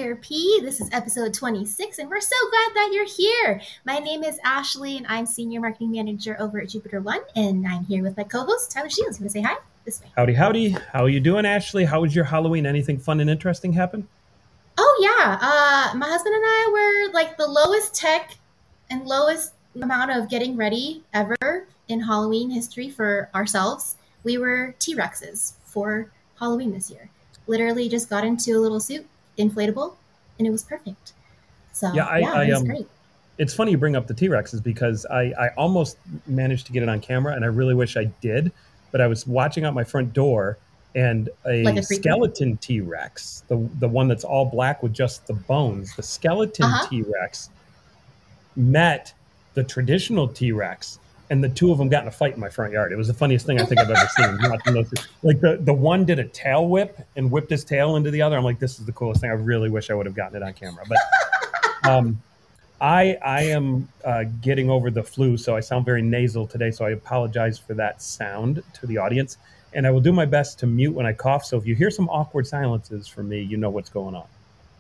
Therapy. This is episode 26, and we're so glad that you're here. My name is Ashley, and I'm Senior Marketing Manager over at Jupiter One, and I'm here with my co-host, Tyler Shields. You want to say hi? This way. Howdy, howdy. How are you doing, Ashley? How was your Halloween? Anything fun and interesting happen? Oh, yeah. My husband and I were like the lowest tech and lowest amount of getting ready ever in Halloween history for ourselves. We were T-Rexes for Halloween this year. Literally just got into a little suit, inflatable, and it was perfect. So it was great. It's funny you bring up the T-Rexes because I almost managed to get it on camera, and I really wish I did. But I was watching out my front door, and a skeleton T-Rex, the one that's all black with just the bones, the skeleton T-Rex met the traditional T-Rex, and the two of them got in a fight in my front yard. It was the funniest thing I think I've ever seen. Like the one did a tail whip and whipped his tail into the other. I'm like, this is the coolest thing. I really wish I would have gotten it on camera. But I am getting over the flu, so I sound very nasal today. So I apologize for that sound to the audience. And I will do my best to mute when I cough. So if you hear some awkward silences from me, you know what's going on.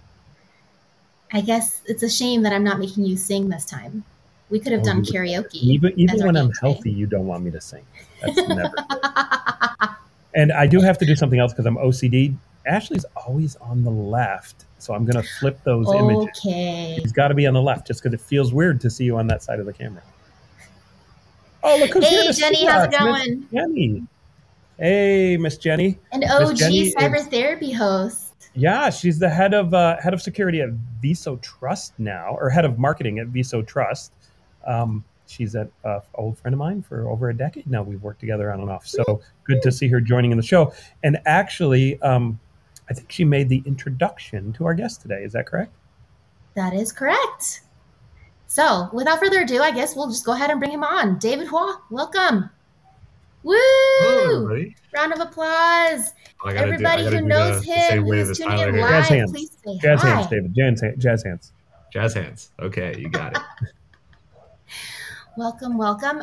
I guess it's a shame that I'm not making you sing this time. We could have done karaoke. Even when I'm healthy, you don't want me to sing. That's never good. And I do have to do something else because I'm OCD. Ashley's always on the left, so I'm going to flip those images. Okay. He's got to be on the left just because it feels weird to see you on that side of the camera. Oh, look who's here. Hey, Jenny, how's it going? Miss Jenny. Hey, Miss Jenny. An OG cyber therapy host. Yeah, she's the head of security at Viso Trust now, or head of marketing at Viso Trust. She's an old friend of mine for over a decade now. We've worked together on and off. So good to see her joining in the show. And actually, I think she made the introduction to our guest today. Is that correct? That is correct. So without further ado, I guess we'll just go ahead and bring him on. David Hua, welcome. Woo! Hello, everybody. Round of applause. Everybody who knows him, who's tuning in live, please say jazz hi. Hands, David. Jazz hands. Jazz hands. Okay, you got it. Welcome.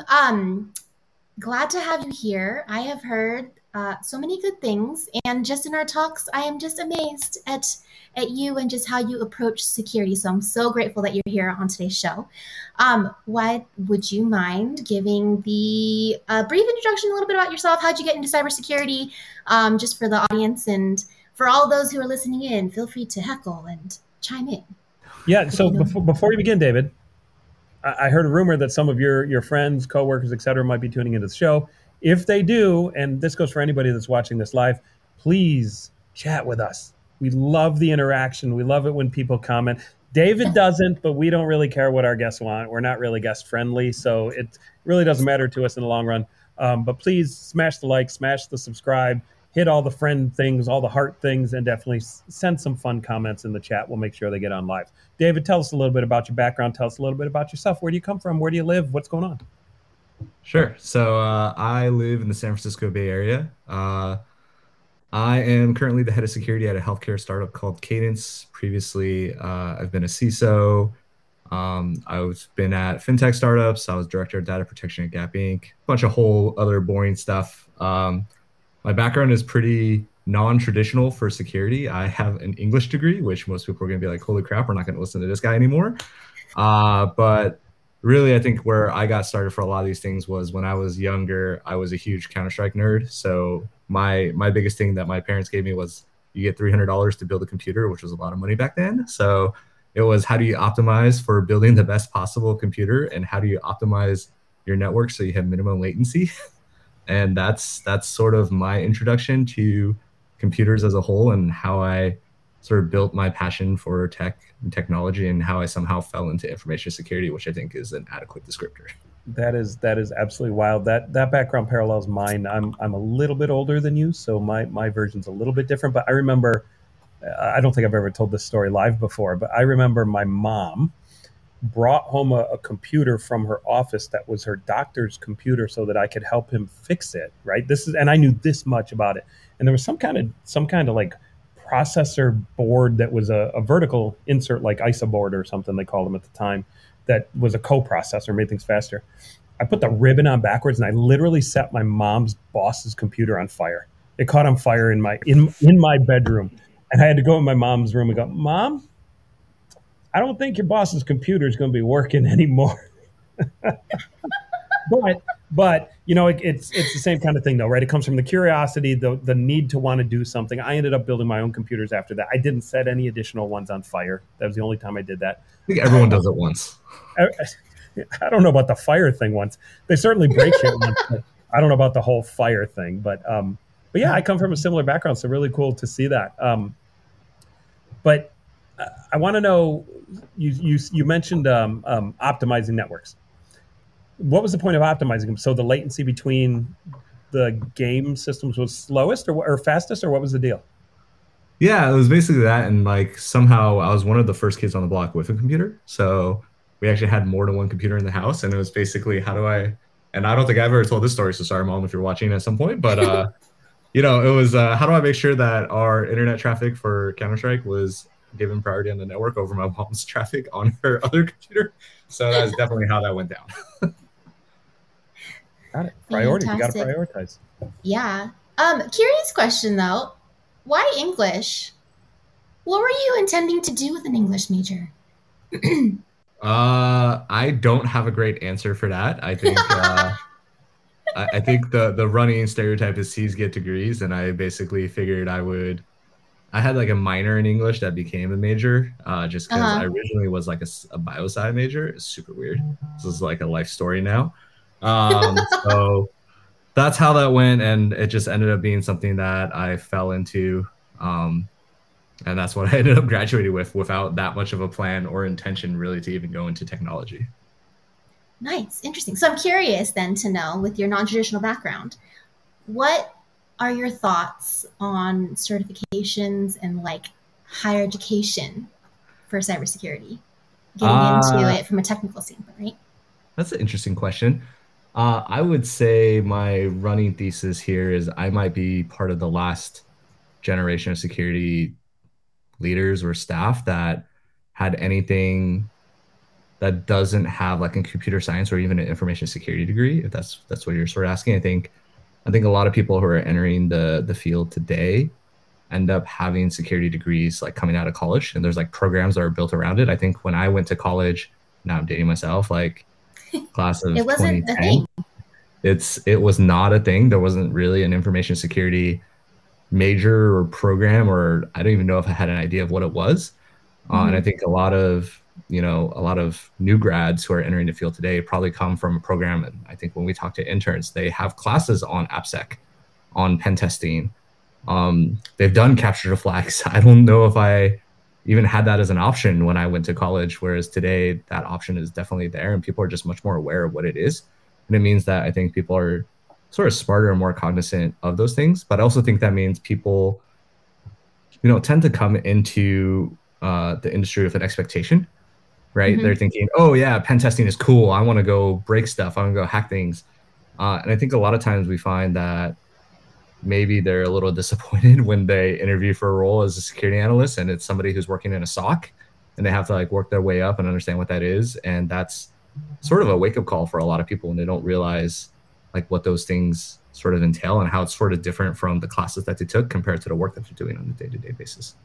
Glad to have you here. I have heard so many good things, and just in our talks, I am just amazed at you and just how you approach security. So I'm so grateful that you're here on today's show. What would you mind giving the brief introduction, a little bit about yourself? How'd you get into cybersecurity? Just for the audience and for all those who are listening in, feel free to heckle and chime in. Yeah. So before you begin, David, I heard a rumor that some of your friends, coworkers, et cetera, might be tuning into the show. If they do, and this goes for anybody that's watching this live, please chat with us. We love the interaction. We love it when people comment. David doesn't, but we don't really care what our guests want. We're not really guest friendly, so it really doesn't matter to us in the long run. But please smash the like, smash the subscribe, hit all the friend things, all the heart things, and definitely send some fun comments in the chat. We'll make sure they get on live. David, tell us a little bit about your background. Tell us a little bit about yourself. Where do you come from? Where do you live? What's going on? Sure. So I live in the San Francisco Bay Area. I am currently the head of security at a healthcare startup called Cadence. Previously, I've been a CISO. I've been at fintech startups. I was director of data protection at Gap Inc. A bunch of whole other boring stuff. My background is pretty non-traditional for security. I have an English degree, which most people are going to be like, holy crap, we're not going to listen to this guy anymore. But really, I think where I got started for a lot of these things was when I was younger. I was a huge Counter-Strike nerd. So my biggest thing that my parents gave me was you get $300 to build a computer, which was a lot of money back then. So it was, how do you optimize for building the best possible computer, and how do you optimize your network so you have minimum latency? And that's sort of my introduction to computers as a whole, and how I sort of built my passion for tech and technology, and how I somehow fell into information security, which I think is an adequate descriptor. That is absolutely wild. That background parallels mine. I'm a little bit older than you, so my version's a little bit different. But I remember, I don't think I've ever told this story live before, but I remember my mom brought home a computer from her office that was her doctor's computer so that I could help him fix it. Right. And I knew this much about it. And there was some kind of like processor board that was a vertical insert, like ISA board or something they called them at the time, that was a co-processor, made things faster. I put the ribbon on backwards, and I literally set my mom's boss's computer on fire. It caught on fire in my bedroom, and I had to go in my mom's room and go, "Mom, I don't think your boss's computer is going to be working anymore. but it's the same kind of thing though, right? It comes from the curiosity, the need to want to do something. I ended up building my own computers after that. I didn't set any additional ones on fire. That was the only time I did that. I think everyone does it once. I don't know about the fire thing once. They certainly break shit once. I don't know about the whole fire thing, but yeah, I come from a similar background, so really cool to see that. But I want to know, you mentioned optimizing networks. What was the point of optimizing them? So the latency between the game systems was slowest or fastest, or what was the deal? Yeah, it was basically that, and like somehow I was one of the first kids on the block with a computer, so we actually had more than one computer in the house, and it was basically and I don't think I've ever told this story, so sorry, Mom, if you're watching at some point, but it was how do I make sure that our internet traffic for Counter-Strike was given priority on the network over my mom's traffic on her other computer. So that's definitely how that went down. Got it. Priority. You got to prioritize. Yeah. Curious question though. Why English? What were you intending to do with an English major? I don't have a great answer for that. I think I think the running stereotype is C's get degrees, and I basically figured I had like a minor in English that became a major, just because I originally was like a bio-sci major. It's super weird. This is like a life story now. So that's how that went, and it just ended up being something that I fell into, and that's what I ended up graduating with, without that much of a plan or intention really to even go into technology. Nice, interesting. So I'm curious then to know, with your non-traditional background, what are your thoughts on certifications and like higher education for cybersecurity? Getting into it from a technical standpoint, right? That's an interesting question. I would say my running thesis here is I might be part of the last generation of security leaders or staff that had anything that doesn't have like a computer science or even an information security degree, if that's what you're sort of asking. I think a lot of people who are entering the field today end up having security degrees like coming out of college, and there's like programs that are built around it. I think when I went to college, now I'm dating myself, like class of it wasn't 2010, a thing. It was not a thing. There wasn't really an information security major or program, or I don't even know if I had an idea of what it was. And I think a lot of new grads who are entering the field today probably come from a program. And I think when we talk to interns, they have classes on AppSec, on pen testing. They've done capture the flags. I don't know if I even had that as an option when I went to college, whereas today that option is definitely there, and people are just much more aware of what it is. And it means that I think people are sort of smarter and more cognizant of those things. But I also think that means people, tend to come into the industry with an expectation, right? They're thinking, oh yeah, pen testing is cool. I want to go break stuff. I want to go hack things. And I think a lot of times we find that maybe they're a little disappointed when they interview for a role as a security analyst, and it's somebody who's working in a SOC, and they have to like work their way up and understand what that is. And that's sort of a wake-up call for a lot of people when they don't realize like what those things sort of entail and how it's sort of different from the classes that they took compared to the work that they're doing on a day-to-day basis.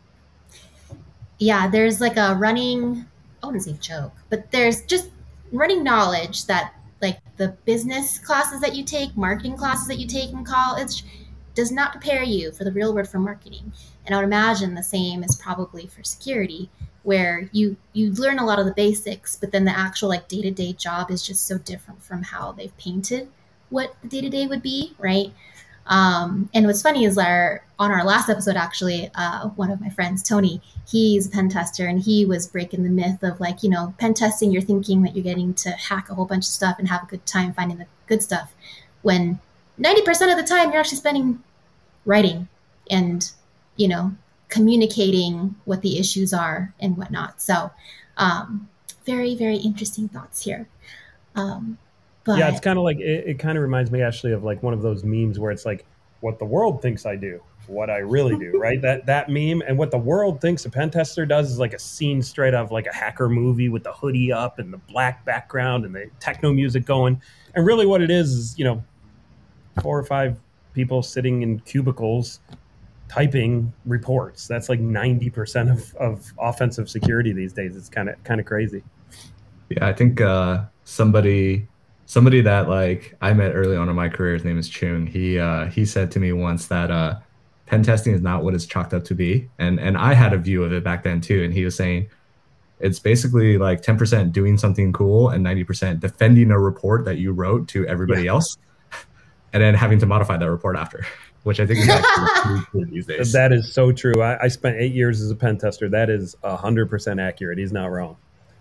Yeah, there's like a running, I wouldn't say joke, but there's just running knowledge that like the business classes that you take, marketing classes that you take in college does not prepare you for the real world for marketing. And I would imagine the same is probably for security, where you learn a lot of the basics, but then the actual like day-to-day job is just so different from how they've painted what the day-to-day would be, right? And what's funny is on our last episode, actually, one of my friends, Tony, he's a pen tester, and he was breaking the myth of like, pen testing, you're thinking that you're getting to hack a whole bunch of stuff and have a good time finding the good stuff, when 90% of the time you're actually spending writing and, communicating what the issues are and whatnot. So very, very interesting thoughts here. But yeah, it's kind of like, it kind of reminds me actually of like one of those memes where it's like, what the world thinks I do, what I really do, right? That meme, and what the world thinks a pen tester does is like a scene straight out of like a hacker movie with the hoodie up and the black background and the techno music going. And really what it is, 4 or 5 people sitting in cubicles typing reports. That's like 90% of offensive security these days. It's kind of crazy. Yeah, I think somebody that like I met early on in my career, his name is Chung. He said to me once that pen testing is not what it's chalked up to be, and I had a view of it back then too. And he was saying it's basically like 10% doing something cool and 90% defending a report that you wrote to everybody else, and then having to modify that report after, which I think is actually cool these days. That is so true. I spent 8 years as a pen tester. That is 100% accurate. He's not wrong.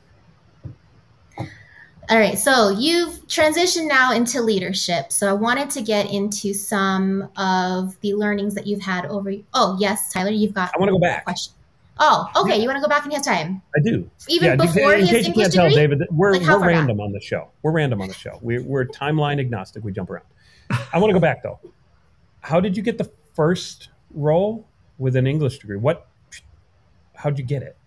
All right, so you've transitioned now into leadership. So I wanted to get into some of the learnings that you've had over. Oh, yes, Tyler, you've got. I want to go back. Question. Oh, okay. Yeah. You want to go back in his time? I do. Even before his English degree? Tell, David, we're random on the show. We're random on the show. We're timeline agnostic. We jump around. I want to go back though. How did you get the first role with an English degree? How'd you get it?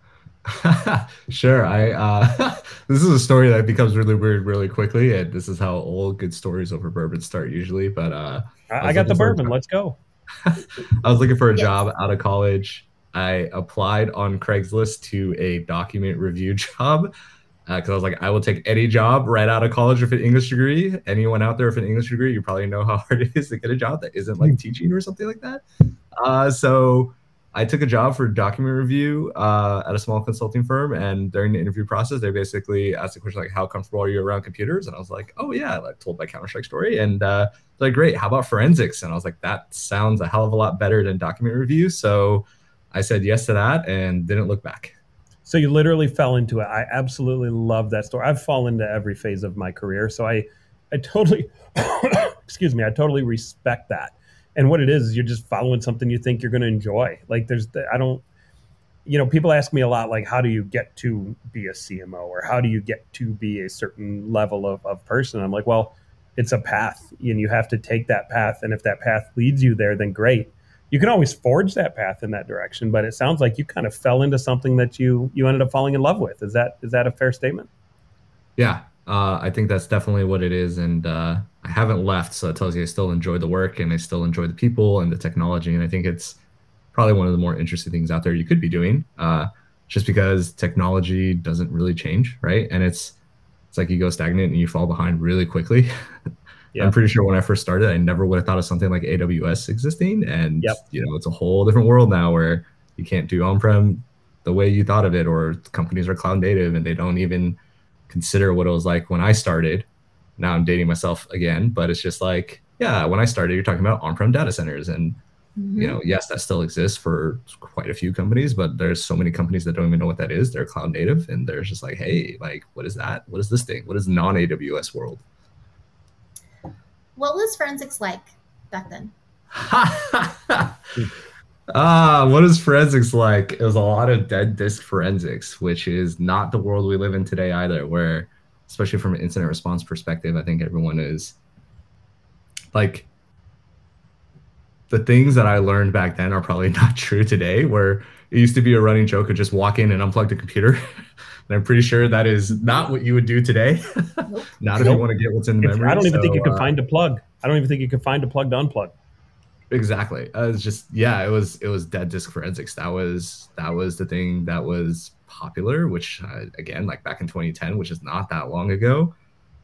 Sure. This is a story that becomes really weird really quickly, and this is how old good stories over bourbon start usually. But I got the bourbon. Let's go. I was looking for a job out of college. I applied on Craigslist to a document review job because I was like, I will take any job right out of college with an English degree. Anyone out there with an English degree, you probably know how hard it is to get a job that isn't like teaching or something like that. So I took a job for document review at a small consulting firm, and during the interview process, they basically asked the question like, "How comfortable are you around computers?" And I was like, "Oh yeah," I told my Counter-Strike story, and they're like, "Great, how about forensics?" And I was like, "That sounds a hell of a lot better than document review." So I said yes to that and didn't look back. So you literally fell into it. I absolutely love that story. I've fallen into every phase of my career, so I totally, excuse me, I totally respect that. And what it is you're just following something you think you're going to enjoy. Like people ask me a lot, like, how do you get to be a CMO or how do you get to be a certain level of person? I'm like, well, it's a path and you have to take that path. And if that path leads you there, then great. You can always forge that path in that direction, but it sounds like you kind of fell into something that you ended up falling in love with. Is that a fair statement? Yeah, I think that's definitely what it is. And I haven't left, so that tells you I still enjoy the work and I still enjoy the people and the technology. And I think it's probably one of the more interesting things out there you could be doing, just because technology doesn't really change, right? And it's like you go stagnant and you fall behind really quickly. Yeah. I'm pretty sure when I first started, I never would have thought of something like AWS existing. And, it's a whole different world now where you can't do on-prem the way you thought of it, or companies are cloud native and they don't even consider what it was like when I started. Now I'm dating myself again, but it's just like, yeah, when I started, you're talking about on-prem data centers. And, yes, that still exists for quite a few companies, but there's so many companies that don't even know what that is. They're cloud native and they're just like, hey, like, what is that? What is this thing? What is non-AWS world? What was forensics like back then? What is forensics like? It was a lot of dead disk forensics, which is not the world we live in today either, where, especially from an incident response perspective, I think everyone is like, the things that I learned back then are probably not true today, where it used to be a running joke of just walk in and unplug the computer. And I'm pretty sure that is not what you would do today. Nope. Not if you want to get what's in the memory. I don't even think you could find a plug. I don't even think you could find a plug to unplug. Exactly. It's just, it was dead disk forensics. That was the thing that was popular, which again, like back in 2010, which is not that long ago.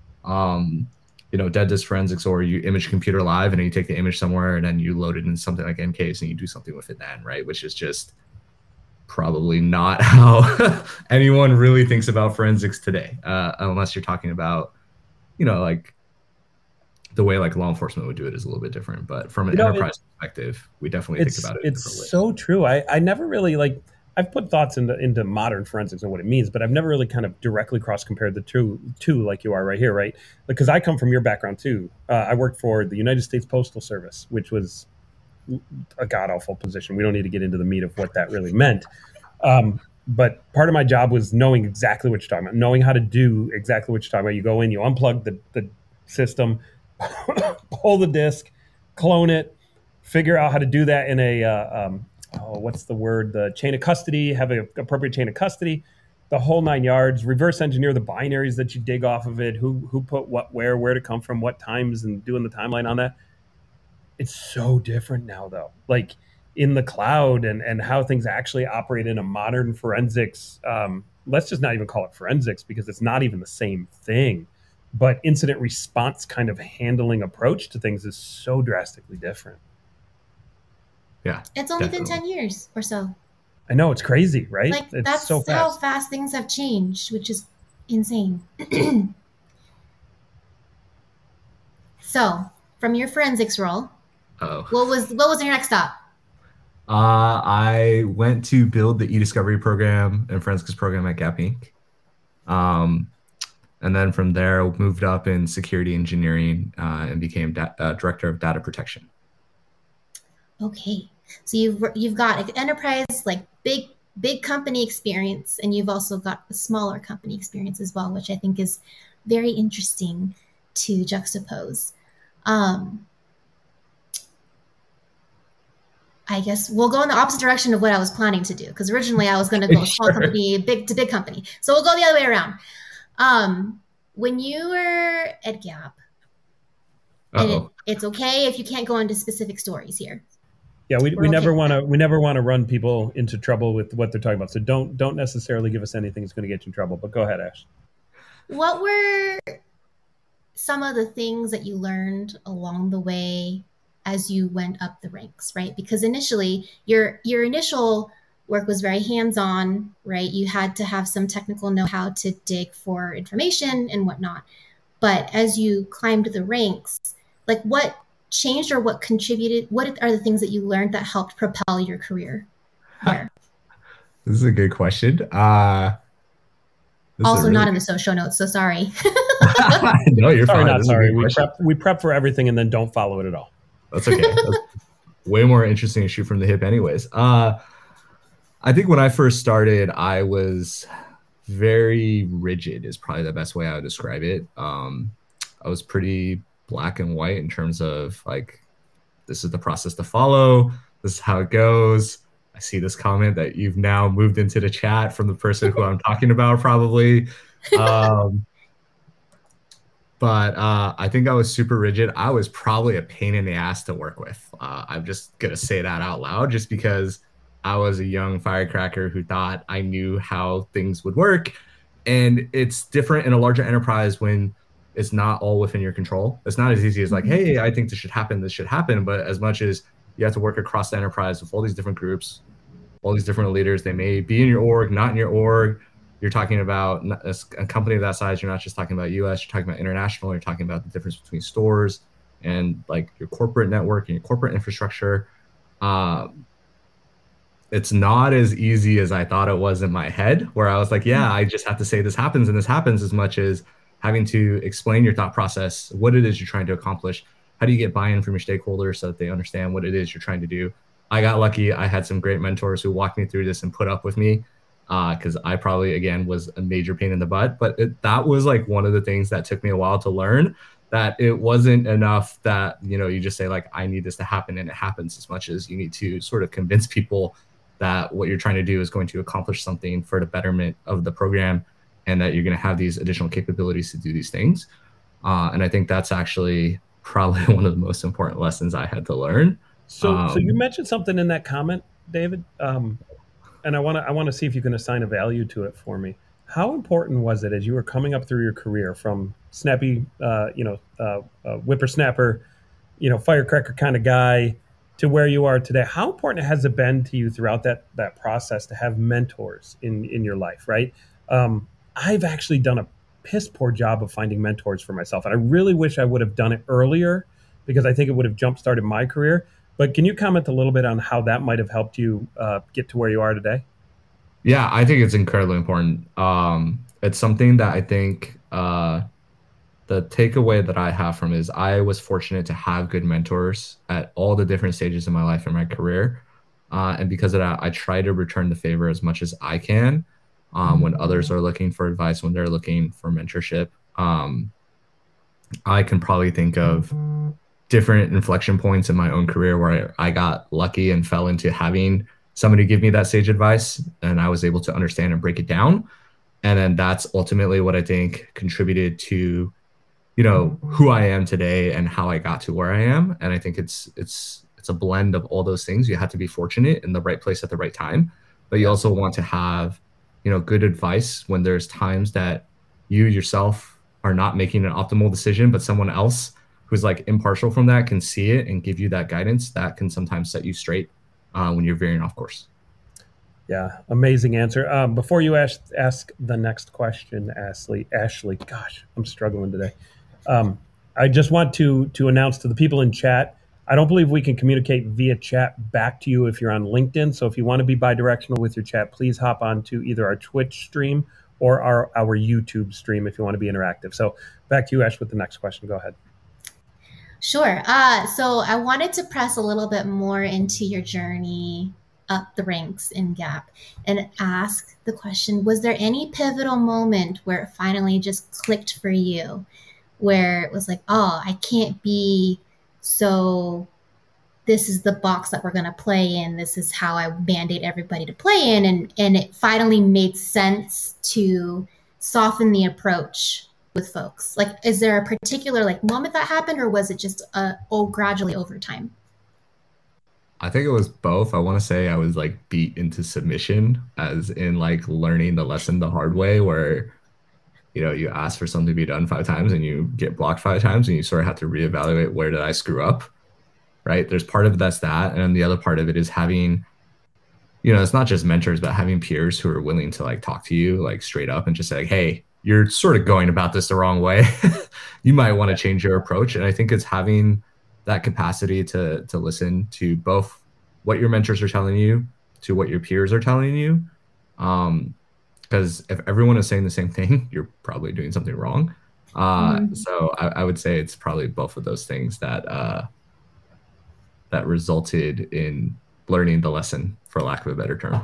Dead disk forensics, or you image computer live and then you take the image somewhere and then you load it in something like MKs and you do something with it then, right? Which is just probably not how anyone really thinks about forensics today, unless you're talking about, like the way like law enforcement would do it is a little bit different. But from an enterprise perspective, we definitely think about it. It's so true. I never really I've put thoughts into modern forensics and what it means, but I've never really kind of directly cross-compared the two like you are right here, right? Because I come from your background too. I worked for the United States Postal Service, which was a god-awful position. We don't need to get into the meat of what that really meant. But part of my job was knowing exactly what you're talking about, knowing how to do exactly what you're talking about. You go in, you unplug the system, pull the disk, clone it, figure out how to do that in a, what's the word? The chain of custody, have an appropriate chain of custody, the whole 9 yards, reverse engineer the binaries that you dig off of it, who put what, where to come from, what times, and doing the timeline on that. It's so different now, though. Like, in the cloud and how things actually operate in a modern forensics. Let's just not even call it forensics because it's not even the same thing. But incident response kind of handling approach to things is so drastically different. Yeah. It's only been 10 years or so. I know, it's crazy, right? Like, it's that's so fast. how fast things have changed, which is insane. So, from your forensics role, what was your next stop? I went to build the e-discovery program and forensics program at Gap Inc. And then from there, I moved up in security engineering and became director of data protection. Okay, so you've got enterprise, like big company experience, and you've also got a smaller company experience as well, which I think is very interesting to juxtapose. I guess we'll go in the opposite direction of what I was planning to do, because originally I was going to go small company, big company. So we'll go the other way around. When you were at Gap, and it's okay if you can't go into specific stories here. Yeah, we never want to run people into trouble with what they're talking about. So don't necessarily give us anything that's going to get you in trouble. But go ahead, Ash. What were some of the things that you learned along the way as you went up the ranks, right? Because initially, your initial work was very hands-on, right? You had to have some technical know-how to dig for information and whatnot. But as you climbed the ranks, like what changed or what contributed? What are the things that you learned that helped propel your career there? This is a good question. Also not in the show notes, so sorry. No, you're fine. Not sorry. We prep for everything and then don't follow it at all. That's okay. That's way more interesting to shoot from the hip anyways. I think when I first started, I was very rigid is probably the best way I would describe it. I was pretty black and white in terms of like, this is the process to follow. This is how it goes. I see this comment that you've now moved into the chat from the person who I'm talking about probably. But I think I was super rigid. I was probably a pain in the ass to work with. I'm just going to say that out loud just because I was a young firecracker who thought I knew how things would work. And it's different in a larger enterprise when it's not all within your control. It's not as easy as like, hey, I think this should happen. But as much as you have to work across the enterprise with all these different groups, all these different leaders, they may be in your org, not in your org. You're talking about a company of that size. You're not just talking about US, you're talking about international. You're talking about the difference between stores and like your corporate network and your corporate infrastructure. It's not as easy as I thought it was in my head, where I was like, yeah, I just have to say this happens and this happens, as much as having to explain your thought process, what it is you're trying to accomplish. How do you get buy-in from your stakeholders so that they understand what it is you're trying to do? I got lucky. I had some great mentors who walked me through this and put up with me, because I probably, again, was a major pain in the butt. But that was like one of the things that took me a while to learn, that it wasn't enough that, you just say like, I need this to happen and it happens, as much as you need to sort of convince people that what you're trying to do is going to accomplish something for the betterment of the program, and that you're going to have these additional capabilities to do these things. And I think that's actually probably one of the most important lessons I had to learn. So you mentioned something in that comment, David, and I want to see if you can assign a value to it for me. How important was it as you were coming up through your career from snappy, whippersnapper, firecracker kind of guy, to where you are today? How important has it been to you throughout that process to have mentors in your life, right? I've actually done a piss poor job of finding mentors for myself. And I really wish I would have done it earlier, because I think it would have jump-started my career. But can you comment a little bit on how that might have helped you get to where you are today? Yeah, I think it's incredibly important. It's something that I think the takeaway that I have from it is I was fortunate to have good mentors at all the different stages of my life and my career. And because of that, I try to return the favor as much as I can when others are looking for advice, when they're looking for mentorship. I can probably think of different inflection points in my own career where I got lucky and fell into having somebody give me that sage advice, and I was able to understand and break it down. And then that's ultimately what I think contributed to, who I am today and how I got to where I am. And I think it's It's a blend of all those things. You have to be fortunate in the right place at the right time, but you also want to have, good advice when there's times that you yourself are not making an optimal decision, but someone else who's like impartial from that can see it and give you that guidance that can sometimes set you straight when you're veering off course. Yeah, amazing answer. Before you ask the next question, Ashley, gosh, I'm struggling today. I just want to announce to the people in chat, I don't believe we can communicate via chat back to you if you're on LinkedIn. So if you want to be bidirectional with your chat, please hop on to either our Twitch stream or our YouTube stream if you want to be interactive. So back to you, Ash, with the next question. Go ahead. Sure. So I wanted to press a little bit more into your journey up the ranks in Gap and ask the question, was there any pivotal moment where it finally just clicked for you, where it was like, oh, I can't be so, this is the box that we're going to play in, this is how I mandate everybody to play in, and it finally made sense to soften the approach with folks? Like, is there a particular moment that happened, or was it just gradually over time? I think it was both. I want to say I was beat into submission, as in learning the lesson the hard way, where you ask for something to be done 5 times and you get blocked 5 times, and you sort of have to reevaluate, where did I screw up, right? There's part of that's that, and the other part of it is having, it's not just mentors, but having peers who are willing to talk to you straight up and just say, hey, you're sort of going about this the wrong way. You might want to change your approach. And I think it's having that capacity to listen to both what your mentors are telling you, to what your peers are telling you. Because if everyone is saying the same thing, you're probably doing something wrong. So I would say it's probably both of those things that resulted in learning the lesson, for lack of a better term.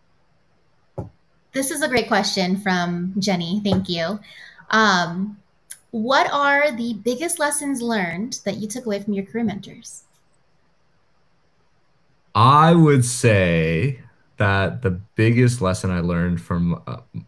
This is a great question from Jenny. Thank you. What are the biggest lessons learned that you took away from your career mentors? I would say that the biggest lesson I learned from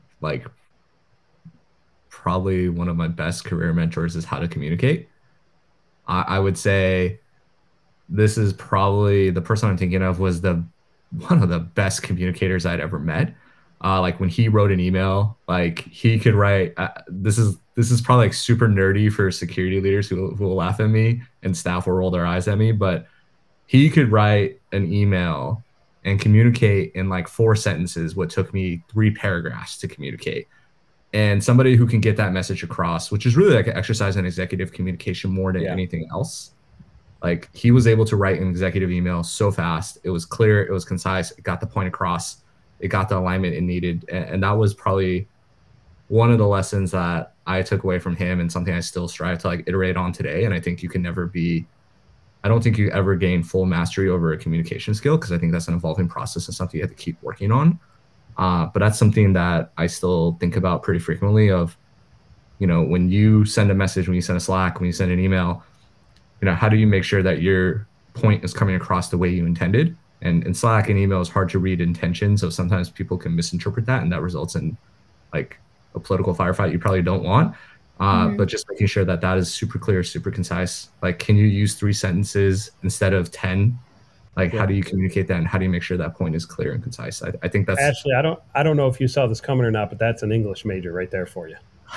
probably one of my best career mentors is how to communicate. I would say this is probably the person I'm thinking of was one of the best communicators I'd ever met. When he wrote an email, he could write, this is probably super nerdy for security leaders who will laugh at me, and staff will roll their eyes at me, but he could write an email and communicate in 4 sentences what took me 3 paragraphs to communicate. And somebody who can get that message across, which is really an exercise in executive communication more than anything else. He was able to write an executive email so fast. It was clear, it was concise, it got the point across, it got the alignment it needed. And that was probably one of the lessons that I took away from him, and something I still strive to iterate on today. And I think you can never I don't think you ever gain full mastery over a communication skill, because I think that's an evolving process and something you have to keep working on. But that's something that I still think about pretty frequently of, when you send a message, when you send a Slack, when you send an email, how do you make sure that your point is coming across the way you intended? And in Slack and email, it's hard to read intention. So sometimes people can misinterpret that, and that results in a political firefight you probably don't want. But just making sure that that is super clear, super concise. Can you use 3 sentences instead of 10? How do you communicate that, and how do you make sure that point is clear and concise? I think that's Ashley. I don't know if you saw this coming or not, but that's an English major right there for you.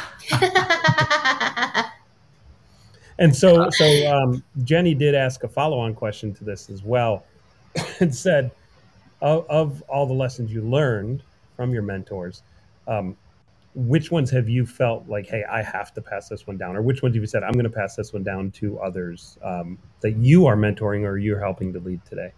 And so Jenny did ask a follow-on question to this as well, and said, of all the lessons you learned from your mentors, which ones have you felt hey, I have to pass this one down? Or which ones have you said, I'm going to pass this one down to others that you are mentoring or you're helping to lead today?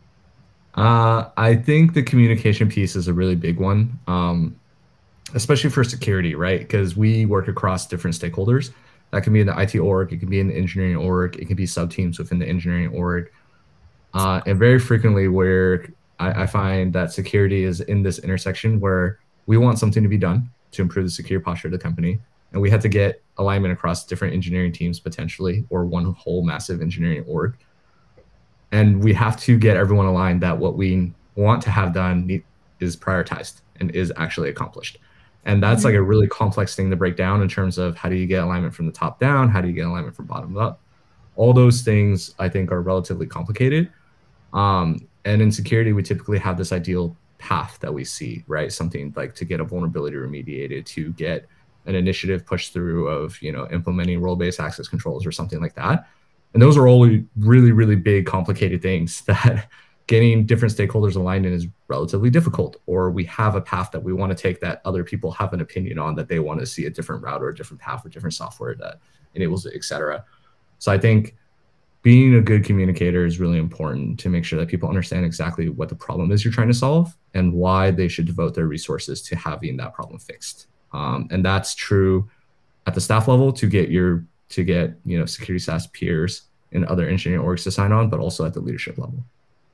I think the communication piece is a really big one, especially for security, right? Because we work across different stakeholders. That can be in the IT org, it can be in the engineering org, it can be sub-teams within the engineering org. And very frequently where I find that security is in this intersection where we want something to be done to improve the security posture of the company. And we have to get alignment across different engineering teams potentially, or one whole massive engineering org. And we have to get everyone aligned that what we want to have done is prioritized and is actually accomplished. And that's a really complex thing to break down in terms of how do you get alignment from the top down? How do you get alignment from bottom up? All those things I think are relatively complicated. And in security, we typically have this ideal path that we see, right? Something like to get a vulnerability remediated, to get an initiative pushed through of, implementing role-based access controls or something like that. And those are all really, really big, complicated things that getting different stakeholders aligned in is relatively difficult. Or we have a path that we want to take that other people have an opinion on, that they want to see a different route or a different path with different software that enables it, et cetera. So I think being a good communicator is really important to make sure that people understand exactly what the problem is you're trying to solve and why they should devote their resources to having that problem fixed. And that's true at the staff level to get security SaaS peers and other engineering orgs to sign on, but also at the leadership level.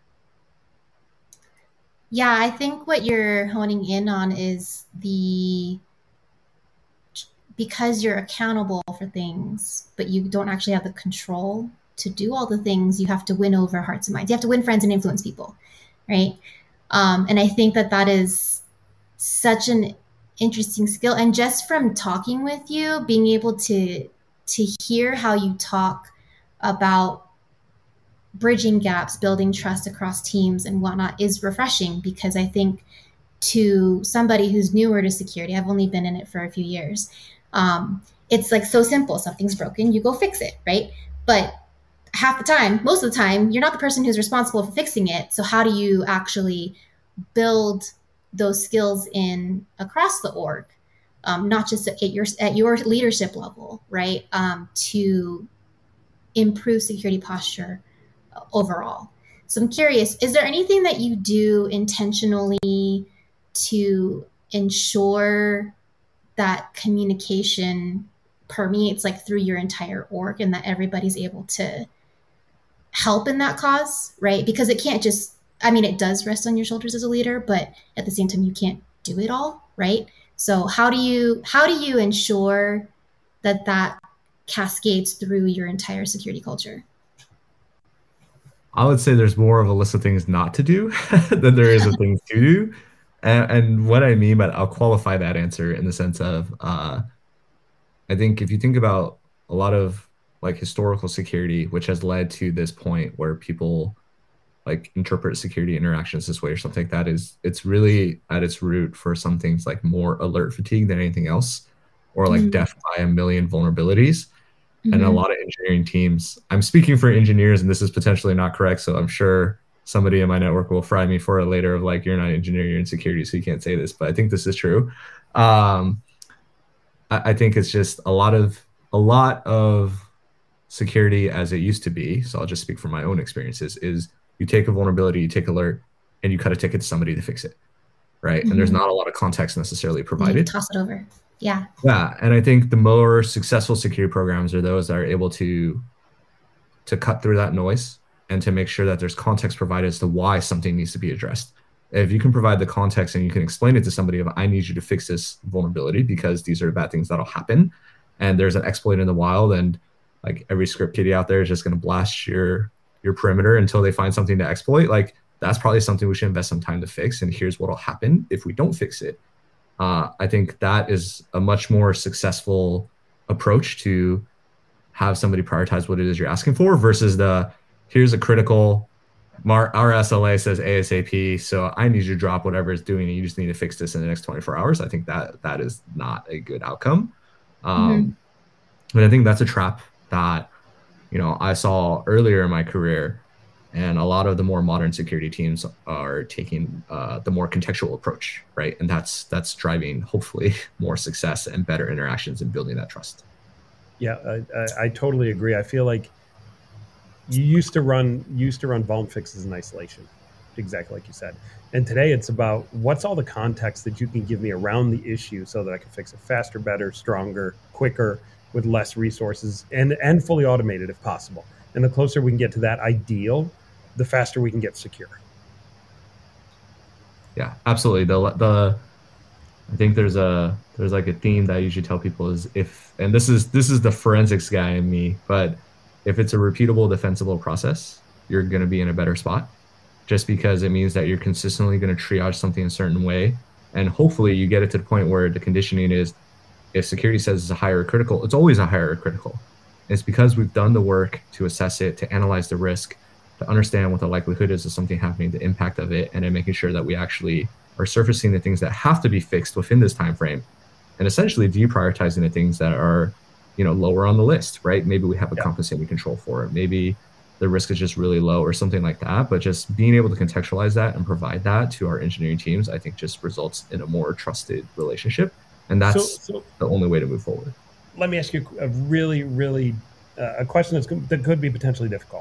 Yeah, I think what you're honing in on is because you're accountable for things, but you don't actually have the control to do all the things, you have to win over hearts and minds. You have to win friends and influence people, right? And I think that is such an interesting skill. And just from talking with you, being able to hear how you talk about bridging gaps, building trust across teams and whatnot is refreshing, because I think to somebody who's newer to security, I've only been in it for a few years, it's like so simple. Something's broken, you go fix it, right? But half the time, most of the time, you're not the person who's responsible for fixing it. So how do you actually build those skills in across the org, not just at your leadership level, right? To improve security posture overall. So I'm curious, is there anything that you do intentionally to ensure that communication permeates like through your entire org and that everybody's able to help in that cause, right? Because it can't just, it does rest on your shoulders as a leader, but at the same time, you can't do it all, right? So how do you ensure that cascades through your entire security culture? I would say there's more of a list of things not to do than there is of things to do. And what I mean, but I'll qualify that answer in the sense of, I think if you think about a lot of like historical security, which has led to this point where people like interpret security interactions this way or something like that, it's really at its root for some things like more alert fatigue than anything else, or like death by a million vulnerabilities. And a lot of engineering teams, I'm speaking for engineers and this is potentially not correct, so I'm sure somebody in my network will fry me for it later of like, you're not an engineer, you're in security, so you can't say this, but I think this is true. I think it's just a lot of security as it used to be, so I'll just speak from my own experiences, is you take a vulnerability, you take alert, and you cut a ticket to somebody to fix it, right? And there's not a lot of context necessarily provided. Toss it over. Yeah. Yeah, and I think the more successful security programs are those that are able to cut through that noise and to make sure that there's context provided as to why something needs to be addressed. If you can provide the context and you can explain it to somebody of, I need you to fix this vulnerability because these are bad things that'll happen, and there's an exploit in the wild, and like every script kiddie out there is just going to blast your perimeter until they find something to exploit, like that's probably something we should invest some time to fix, and here's what'll happen if we don't fix it. I think that is a much more successful approach to have somebody prioritize what it is you're asking for versus here's a critical, our SLA says ASAP, so I need you to drop whatever it's doing and you just need to fix this in the next 24 hours. I think that is not a good outcome. But I think that's a trap that, I saw earlier in my career, and a lot of the more modern security teams are taking the more contextual approach, right? And that's driving hopefully more success and better interactions and building that trust. Yeah, I totally agree. I feel like you used to run vuln fixes in isolation, exactly like you said. And today it's about what's all the context that you can give me around the issue so that I can fix it faster, better, stronger, quicker, with less resources, and fully automated if possible. And the closer we can get to that ideal, the faster we can get secure. Yeah, absolutely. I think there's like a theme that I usually tell people is and this is the forensics guy in me, but if it's a repeatable, defensible process, you're going to be in a better spot, just because it means that you're consistently going to triage something a certain way. And hopefully you get it to the point where the conditioning is, if security says it's a higher critical, it's always a higher critical. It's because we've done the work to assess it, to analyze the risk, to understand what the likelihood is of something happening, the impact of it, and then making sure that we actually are surfacing the things that have to be fixed within this time frame, and essentially deprioritizing the things that are, lower on the list, right? Maybe we have a compensating control for it. Maybe the risk is just really low or something like that. But just being able to contextualize that and provide that to our engineering teams, I think just results in a more trusted relationship. And that's the only way to move forward. Let me ask you a really, really a question that could be potentially difficult.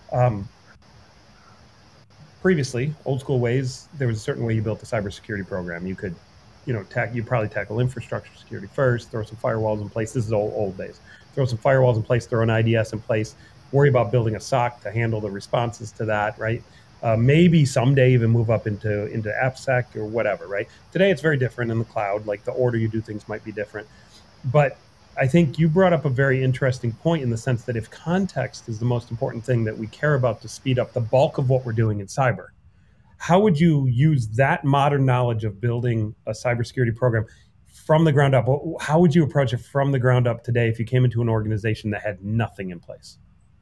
Previously, old school ways, there was a certain way you built a cybersecurity program. You could, you probably tackle infrastructure security first, throw some firewalls in place. This is old days. Throw some firewalls in place, throw an IDS in place, worry about building a SOC to handle the responses to that, right? Maybe someday even move up into AppSec or whatever, right? Today it's very different in the cloud. Like the order you do things might be different. But I think you brought up a very interesting point in the sense that if context is the most important thing that we care about to speed up the bulk of what we're doing in cyber, how would you use that modern knowledge of building a cybersecurity program from the ground up? How would you approach it from the ground up today if you came into an organization that had nothing in place?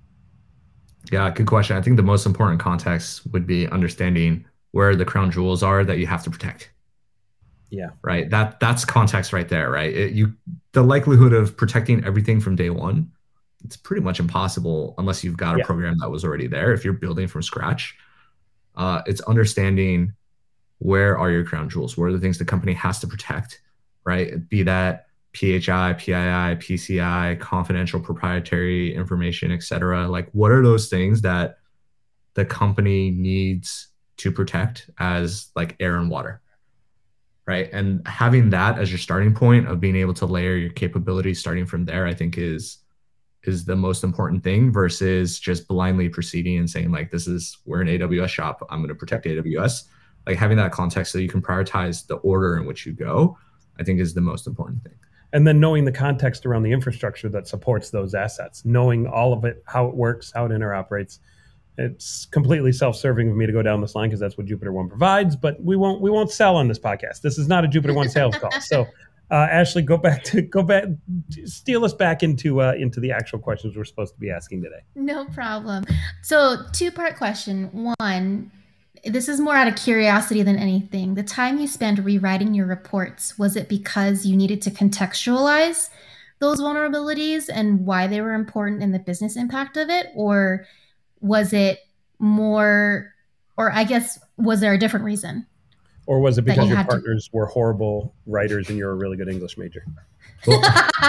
Yeah, good question. I think the most important context would be understanding where the crown jewels are that you have to protect. Yeah. Right. That's context right there, right? The likelihood of protecting everything from day one, it's pretty much impossible unless you've got a program that was already there. If you're building from scratch, it's understanding where are your crown jewels, where are the things the company has to protect, right? Be that PHI, PII, PCI, confidential proprietary information, et cetera. Like, what are those things that the company needs to protect as like air and water? Right. And having that as your starting point of being able to layer your capabilities starting from there, I think is the most important thing versus just blindly proceeding and saying like, we're an AWS shop, I'm going to protect AWS. Like having that context so you can prioritize the order in which you go, I think is the most important thing. And then knowing the context around the infrastructure that supports those assets, knowing all of it, how it works, how it interoperates. It's completely self-serving of me to go down this line because that's what JupiterOne provides, but we won't sell on this podcast. This is not a JupiterOne sales call. So, Ashley, go back, steal us back into the actual questions we're supposed to be asking today. No problem. So, two-part question. One, this is more out of curiosity than anything. The time you spent rewriting your reports, was it because you needed to contextualize those vulnerabilities and why they were important in the business impact of it, or was it more, or I guess, was there a different reason? Or was it because your partners were horrible writers and you're a really good English major? Well,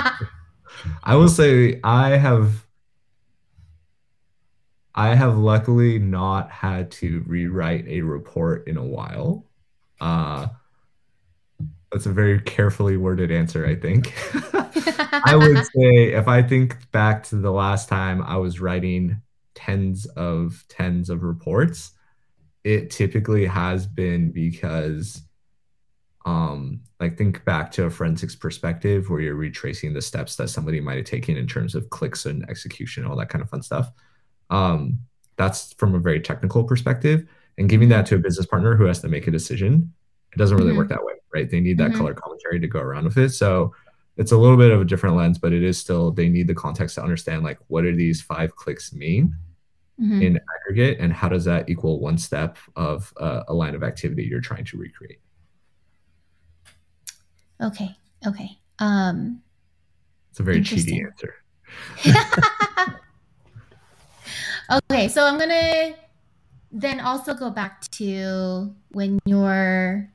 I will say I have luckily not had to rewrite a report in a while. That's a very carefully worded answer, I think. I would say if I think back to the last time I was writing tens of reports, it typically has been because like think back to a forensics perspective where you're retracing the steps that somebody might have taken in terms of clicks and execution, all that kind of fun stuff. That's from a very technical perspective, and giving that to a business partner who has to make a decision, it doesn't really work that way, right? They need that color commentary to go around with it. So it's a little bit of a different lens, but it is still, they need the context to understand like, what do these 5 clicks mean in aggregate, and how does that equal one step of a line of activity you're trying to recreate? Okay. It's a very cheaty answer. Okay, so I'm going to then also go back to when you're,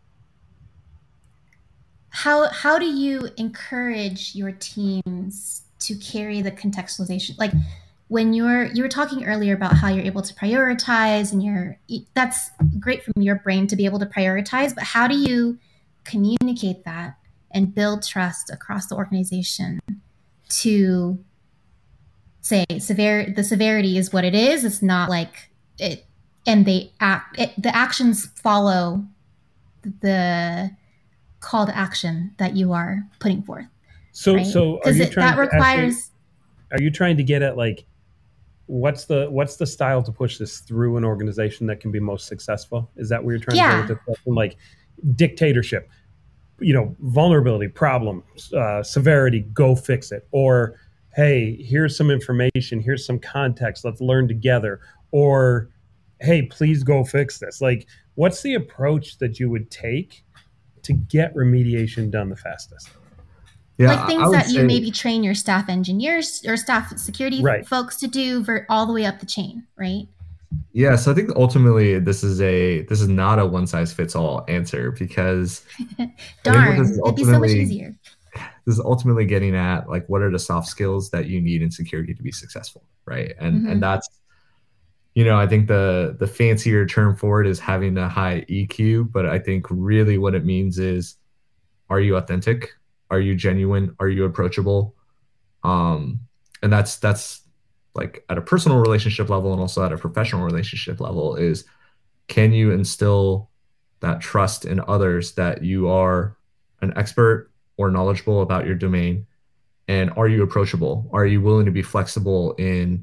how do you encourage your teams to carry the contextualization? Like when you were talking earlier about how you're able to prioritize, and that's great from your brain to be able to prioritize, but how do you communicate that and build trust across the organization to say the severity is what it is. It's not like it, and the actions follow the call to action that you are putting forth. So are you trying to get at like, what's the style to push this through an organization that can be most successful? Is that what you're trying to do with like dictatorship, vulnerability, problem, severity, go fix it, or hey, here's some information, here's some context, let's learn together? or, hey, please go fix this? Like, what's the approach that you would take to get remediation done the fastest? Yeah, like things that you maybe train your staff engineers or staff security folks to do all the way up the chain, right? Yeah, so I think ultimately this is not a one size fits all answer, because darn, it'd be so much easier. This is ultimately getting at like, what are the soft skills that you need in security to be successful, right? And that's, I think the fancier term for it is having a high EQ, but I think really what it means is, are you authentic? Are you genuine? Are you approachable? And that's like at a personal relationship level and also at a professional relationship level, is can you instill that trust in others that you are an expert or knowledgeable about your domain? And are you approachable? Are you willing to be flexible in,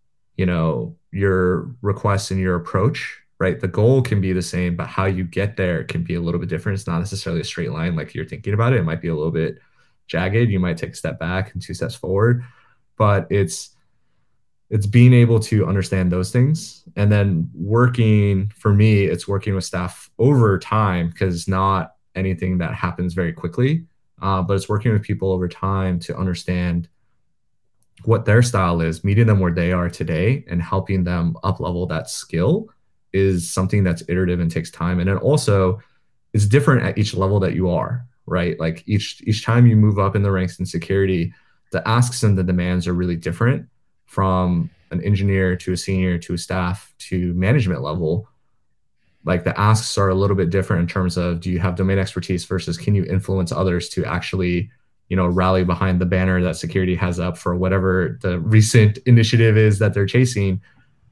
your requests and your approach, right? The goal can be the same, but how you get there can be a little bit different. It's not necessarily a straight line like you're thinking about it. It might be a little bit jagged. You might take a step back and 2 steps forward, but it's being able to understand those things. And then for me, it's working with staff over time, because not anything that happens very quickly, but it's working with people over time to understand what their style is, meeting them where they are today and helping them up level that skill is something that's iterative and takes time. And it also is different at each level that you are, right? Like each time you move up in the ranks in security, the asks and the demands are really different, from an engineer to a senior to a staff to management level. Like the asks are a little bit different in terms of, do you have domain expertise versus can you influence others to actually, rally behind the banner that security has up for whatever the recent initiative is that they're chasing.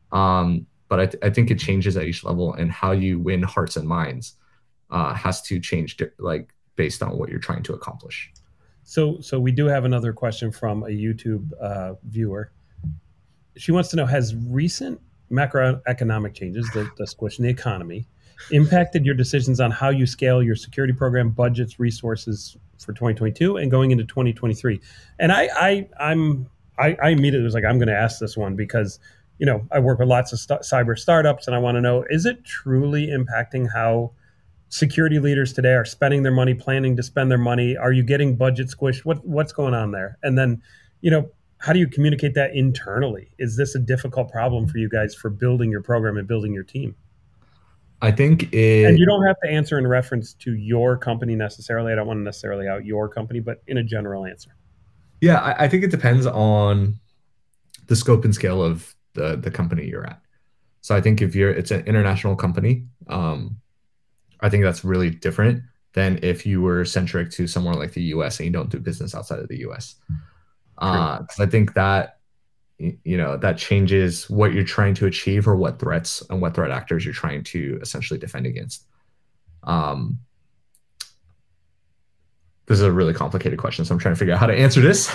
But I think it changes at each level, and how you win hearts and minds has to change like based on what you're trying to accomplish. So we do have another question from a YouTube viewer. She wants to know, has recent macroeconomic changes, the squish in the economy, impacted your decisions on how you scale your security program, budgets, resources for 2022 and going into 2023? And I immediately was like, I'm going to ask this one because, I work with lots of cyber startups, and I want to know, is it truly impacting how security leaders today are spending their money, planning to spend their money? Are you getting budget squished? What's going on there? And then, how do you communicate that internally? Is this a difficult problem for you guys for building your program and building your team? I think and you don't have to answer in reference to your company necessarily. I don't want to necessarily out your company, but in a general answer. Yeah, I think it depends on the scope and scale of the company you're at. So I think if it's an international company, I think that's really different than if you were centric to somewhere like the US and you don't do business outside of the US. Because I think that, that changes what you're trying to achieve or what threats and what threat actors you're trying to essentially defend against. This is a really complicated question, so I'm trying to figure out how to answer this.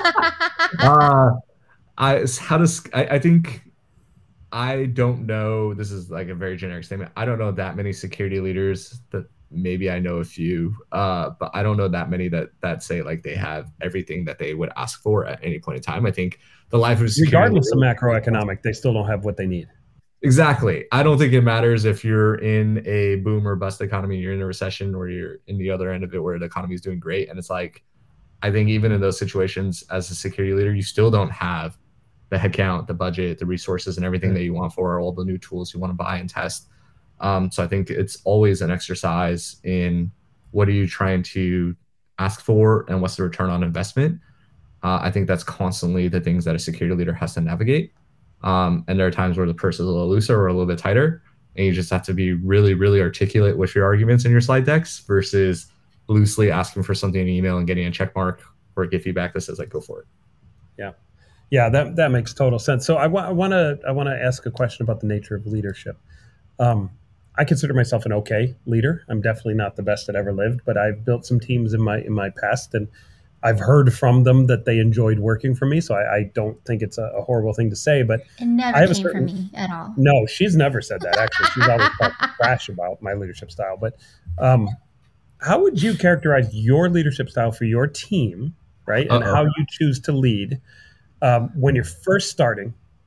I think, I don't know. This is like a very generic statement. I don't know that many security leaders that, maybe I know a few, but I don't know that many that say like they have everything that they would ask for at any point in time. I think the life of security, regardless of macroeconomic, they still don't have what they need. Exactly. I don't think it matters if you're in a boom or bust economy, you're in a recession, or you're in the other end of it where the economy is doing great. And it's like, I think even in those situations as a security leader, you still don't have the headcount, the budget, the resources, and everything that you want for all the new tools you want to buy and test. So I think it's always an exercise in what are you trying to ask for and what's the return on investment. I think that's constantly the things that a security leader has to navigate. And there are times where the purse is a little looser or a little bit tighter, and you just have to be really, really articulate with your arguments in your slide decks versus loosely asking for something in an email and getting a check mark or get feedback that says like, go for it. Yeah, that makes total sense. So I want to ask a question about the nature of leadership. I consider myself an okay leader. I'm definitely not the best that ever lived, but I've built some teams in my past, and I've heard from them that they enjoyed working for me. So I don't think it's a horrible thing to say, but it never came from me at all. No, she's never said that. Actually, she's always talked trash about my leadership style. But how would you characterize your leadership style for your team, right? And how you choose to lead when you're first starting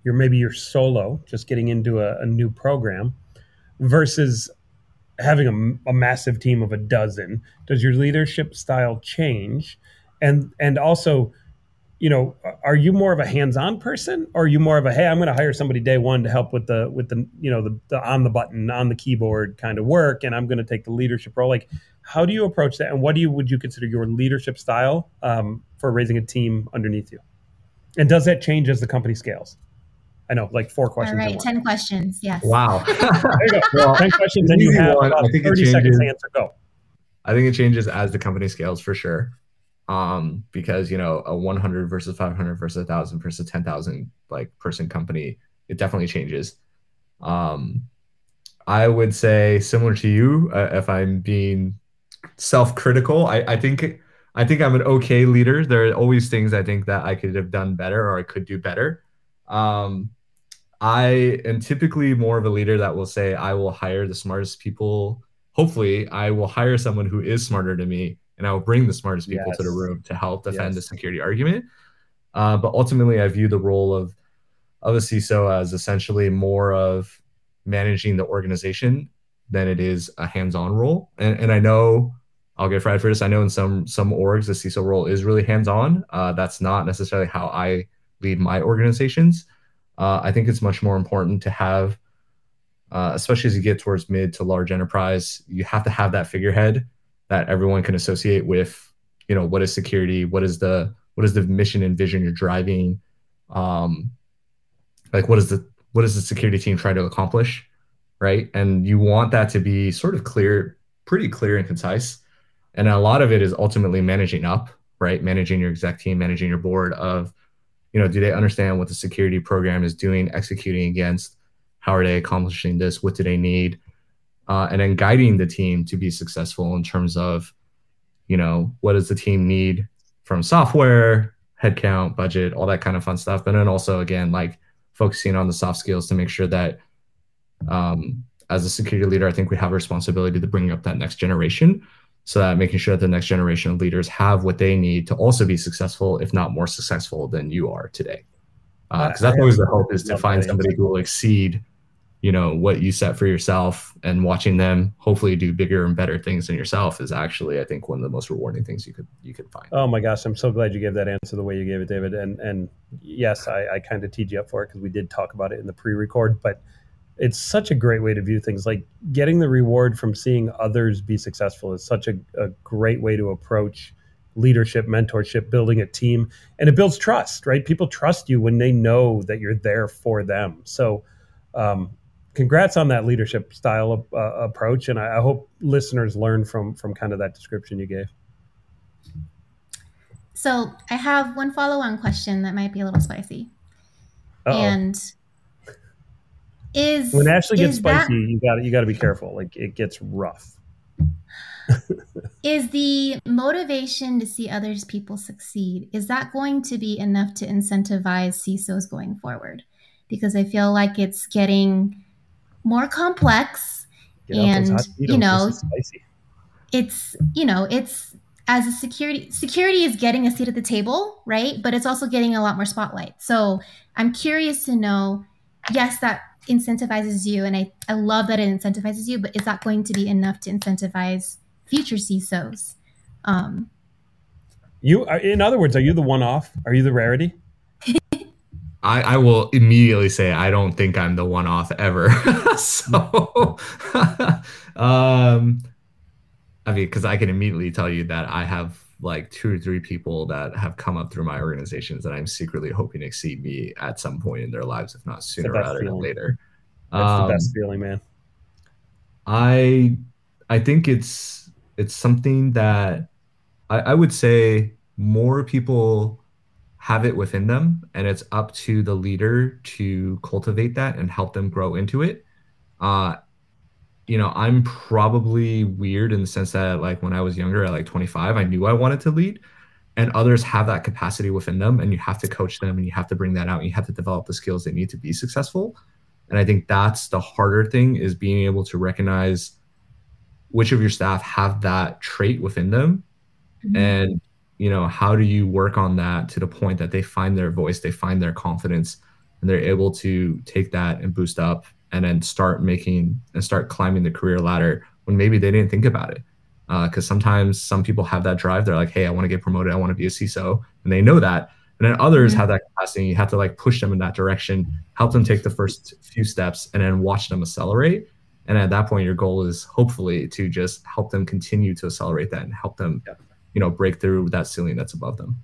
you're solo, just getting into a new program, versus having a massive team of a dozen? Does your leadership style change? And also, are you more of a hands-on person, or are you more of a, hey, I'm going to hire somebody day one to help with the the on the button, on the keyboard kind of work, and I'm going to take the leadership role? Like, how do you approach that, and would you consider your leadership style for raising a team underneath you? And does that change as the company scales? I know, like 4 questions. All right, 10 questions. Yes. Wow. There you go. Well, 10 questions, and you have about 30 seconds to answer. Go. I think it changes as the company scales for sure. Because a 100 versus 500 versus 1,000 versus 10,000 person company, it definitely changes. I would say similar to you, if I'm being self-critical, I think I'm an okay leader. There are always things I think that I could have done better or I could do better. I am typically more of a leader that will say I will hire the smartest people. Hopefully, I will hire someone who is smarter than me, and I will bring the smartest people to the room to help defend the security argument. But ultimately, I view the role of a CISO as essentially more of managing the organization than it is a hands-on role. And I know, I'll get fried for this, I know in some orgs, the CISO role is really hands-on. That's not necessarily how I lead my organizations. I think it's much more important to have, especially as you get towards mid to large enterprise, you have to have that figurehead that everyone can associate with, what is security? What is the mission and vision you're driving? What is the security team trying to accomplish? Right. And you want that to be sort of clear, pretty clear and concise. And a lot of it is ultimately managing up, right? Managing your exec team, managing your board of, do they understand what the security program is doing, executing against? How are they accomplishing this? What do they need? And then guiding the team to be successful in terms of, what does the team need from software, headcount, budget, all that kind of fun stuff. But then also, again, focusing on the soft skills to make sure that as a security leader, I think we have a responsibility to bring up that next generation, so that making sure that the next generation of leaders have what they need to also be successful, if not more successful than you are today. Because that's always the hope, is to find somebody who will exceed what you set for yourself, and watching them hopefully do bigger and better things than yourself is actually, I think, one of the most rewarding things you could find. Oh my gosh, I'm so glad you gave that answer the way you gave it, David. And yes, I kind of teed you up for it because we did talk about it in the pre-record, but it's such a great way to view things. Like, getting the reward from seeing others be successful is such a great way to approach leadership, mentorship, building a team, and it builds trust, right? People trust you when they know that you're there for them. So, congrats on that leadership style approach, and I hope listeners learn from kind of that description you gave. So I have one follow-on question that might be a little spicy. Uh-oh. And when Ashley gets spicy, you got to be careful. Like, it gets rough. Is the motivation to see others people succeed, is that going to be enough to incentivize CISOs going forward? Because I feel like it's getting more complex, and it's as a security is getting a seat at the table, right? But it's also getting a lot more spotlight. So I'm curious to know, yes, that incentivizes you, and I love that it incentivizes you, but is that going to be enough to incentivize future CISOs? In other words, are you the one-off? Are you the rarity? I will immediately say I don't think I'm the one-off ever. So, because I can immediately tell you that I have 2 or 3 people that have come up through my organizations that I'm secretly hoping to exceed me at some point in their lives, if not sooner rather than later. That's the best feeling, man. I think it's something that I would say more people have it within them, and it's up to the leader to cultivate that and help them grow into it. I'm probably weird in the sense that when I was younger at 25, I knew I wanted to lead, and others have that capacity within them, and you have to coach them, and you have to bring that out, and you have to develop the skills they need to be successful. And I think that's the harder thing, is being able to recognize which of your staff have that trait within them. Mm-hmm. And how do you work on that to the point that they find their voice, they find their confidence, and and they're able to take that and boost up and then start climbing the career ladder when maybe they didn't think about it. Because sometimes some people have that drive. They're like, hey, I want to get promoted. I want to be a CISO. And they know that. And then others have that capacity. You have to like push them in that direction, help them take the first few steps, and then watch them accelerate. And at that point, your goal is hopefully to just help them continue to accelerate that and help them, break through that ceiling that's above them.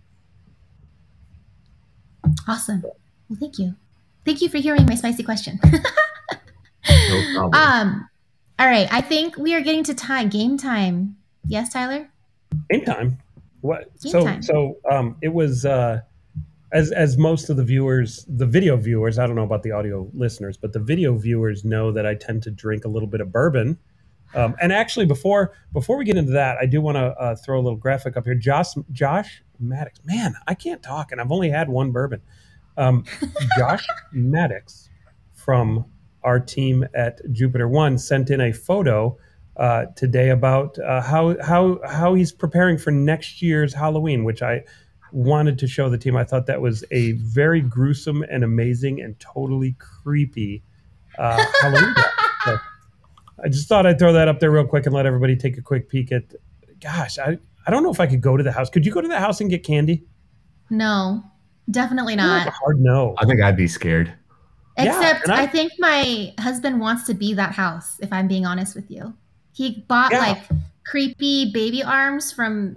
Awesome. Well, thank you. Thank you for hearing my spicy question. No problem. All right. I think we are getting to game time. Yes, Tyler? Game time? What? Game time. So it was, as most of the viewers, the video viewers, I don't know about the audio listeners, but the video viewers know that I tend to drink a little bit of bourbon. And actually, before we get into that, I do want to throw a little graphic up here. Josh Maddox. Man, I can't talk, and I've only had one bourbon. Josh Maddox from our team at Jupiter One sent in a photo today about how he's preparing for next year's Halloween, which I wanted to show the team. I thought that was a very gruesome and amazing and totally creepy Halloween. So I just thought I'd throw that up there real quick and let everybody take a quick peek at. Gosh, I don't know if I could go to the house. Could you go to the house and get candy? No, definitely not. That's a hard no. I think I'd be scared. Except I think my husband wants to be that house, if I'm being honest with you. He bought like creepy baby arms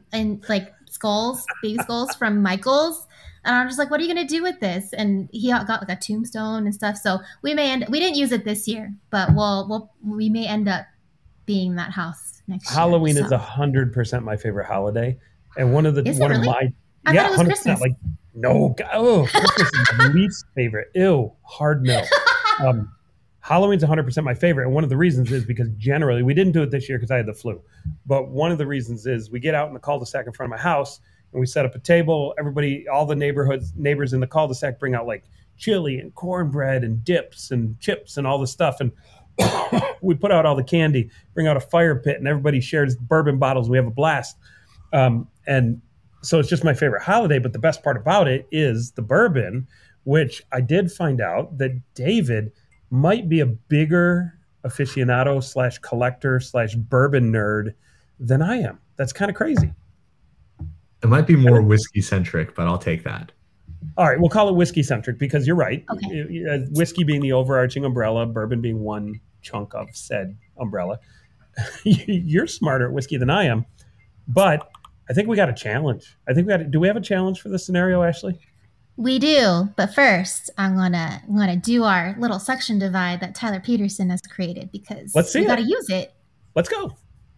baby skulls from Michael's. And I'm just like, what are you going to do with this? And he got like a tombstone and stuff. So we didn't use it this year, but we may end up being that house next year. Halloween is 100% my favorite holiday. And one of really? my, I thought it was 100%. Christmas. Like, no, Christmas is my least favorite. Ew, hard no. Halloween's 100% my favorite. And one of the reasons is because generally, we didn't do it this year because I had the flu. But one of the reasons is we get out in the cul-de-sac in front of my house and we set up a table. Everybody, all the neighbors in the cul-de-sac bring out like chili and cornbread and dips and chips and all this stuff. And we put out all the candy, bring out a fire pit, and everybody shares bourbon bottles. We have a blast. And so it's just my favorite holiday. But the best part about it is the bourbon, which I did find out that David might be a bigger aficionado / collector / bourbon nerd than I am. That's kind of crazy. It might be more whiskey centric, but I'll take that. All right, we'll call it whiskey centric because you're right. Okay. Whiskey being the overarching umbrella, bourbon being one chunk of said umbrella. You're smarter at whiskey than I am, but I think we got a challenge. Do we have a challenge for this scenario, Ashley? We do, but first I'm gonna do our little suction divide that Tyler Peterson has created because we gotta use it. Let's go.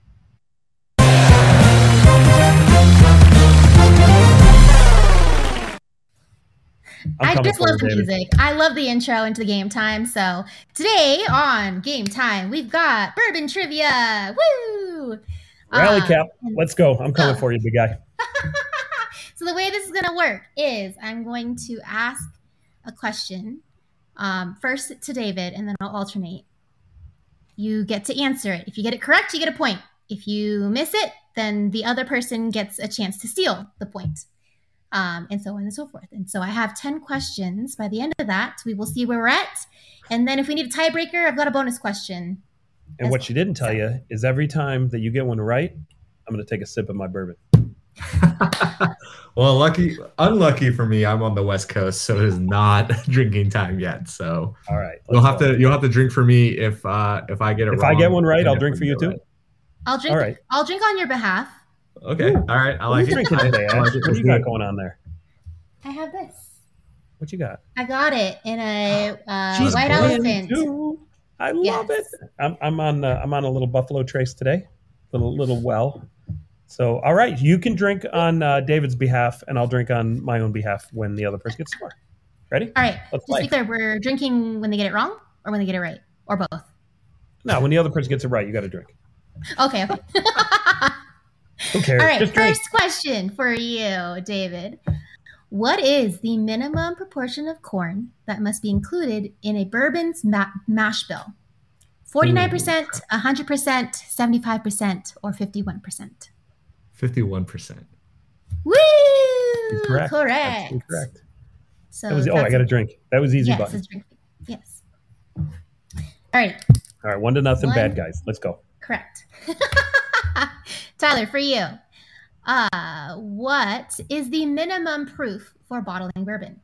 I just love the music. I love the intro into the game time. So today on Game Time, we've got bourbon trivia. Woo! Rally cap. Let's go. I'm coming for you, big guy. So the way this is going to work is I'm going to ask a question first to David, and then I'll alternate. You get to answer it. If you get it correct, you get a point. If you miss it, then the other person gets a chance to steal the point. And so on and so forth. And so I have 10 questions. By the end of that, we will see where we're at. And then if we need a tiebreaker, I've got a bonus question. And what she didn't tell you is every time that you get one right, I'm going to take a sip of my bourbon. Well, unlucky for me, I'm on the West Coast, so it is not drinking time yet. So all right, you'll have to drink for me if I get it wrong. If I get one right, I'll drink for you too. Right. I'll drink on your behalf. Okay. Ooh. All right. I like it. Drinking today, Ash? What do you got going on there? I have this. What you got? I got it in a white elephant. I love it. I'm on a little Buffalo Trace today, little well. So all right, you can drink on David's behalf, and I'll drink on my own behalf when the other person gets score. Ready? All right. Let's just be clear. We're drinking when they get it wrong, or when they get it right, or both. No, when the other person gets it right, you got to drink. Okay. Who cares? All right. Just first question for you, David. What is the minimum proportion of corn that must be included in a bourbon's mash bill? 49%, 100%, 75%, or 51%? 51%. Woo! Correct. Correct. So I got a drink. That was easy, yes, button. It's drink. Yes. All right. All right, 1-0 bad guys. Let's go. Correct. Tyler, for you. What is the minimum proof for bottling bourbon?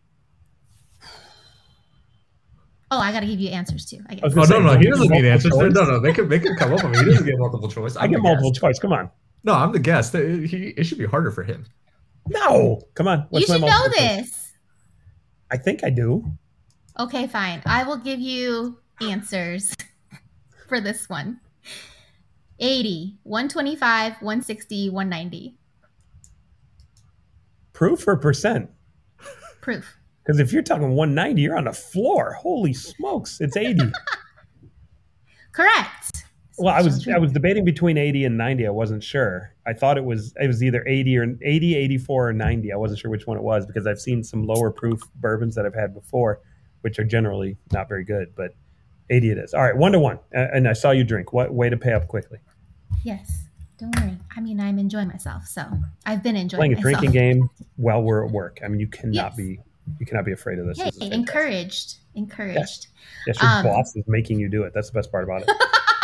Oh, I got to give you answers too, I guess. No. He doesn't need answers. No. They could come up with me. He doesn't get multiple choice. I get multiple choice. Come on. No, I'm the guest. It should be harder for him. No. Come on. You should know this. I think I do. Okay, fine. I will give you answers for this one. 80, 125, 160, 190. Proof or percent? Proof. Because if you're talking 190, you're on the floor. Holy smokes. It's 80. Correct. Well, I was debating between 80 and 90. I wasn't sure. I thought it was either 80, 84, or 90. I wasn't sure which one it was because I've seen some lower proof bourbons that I've had before, which are generally not very good, but 80 it is. All right, 1-1. And I saw you drink. What way to pay up quickly? Yes. Don't worry. I mean, I'm enjoying myself, so I've been enjoying playing myself. A drinking game while we're at work. I mean, you cannot be afraid of this. Hey, encouraged. Yes, your boss is making you do it. That's the best part about it.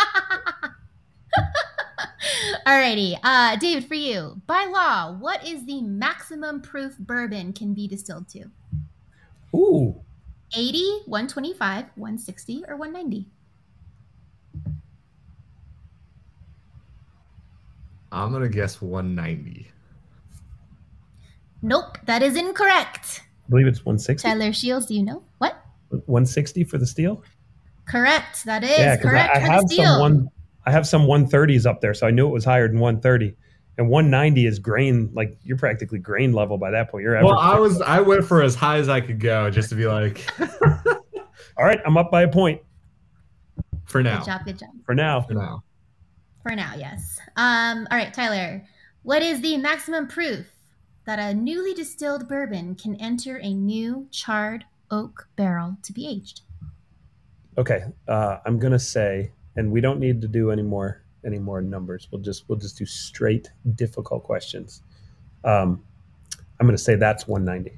Alrighty. David, for you. By law, what is the maximum proof bourbon can be distilled to? Ooh. 80, 125, 160, or 190? I'm going to guess 190. Nope, that is incorrect. I believe it's 160. Tyler Shields, do you know? What? 160 for the steel? Correct. That is correct I have some 130s up there, so I knew it was higher than 130. And 190 is grain, like you're practically grain level by that point. I went for as high as I could go just to be like all right, I'm up by a point. For now. Good job. For now, yes. All right, Tyler. What is the maximum proof that a newly distilled bourbon can enter a new charred oak barrel to be aged? Okay, I'm gonna say, and we don't need to do any more numbers. We'll just do straight difficult questions. I'm gonna say that's 190.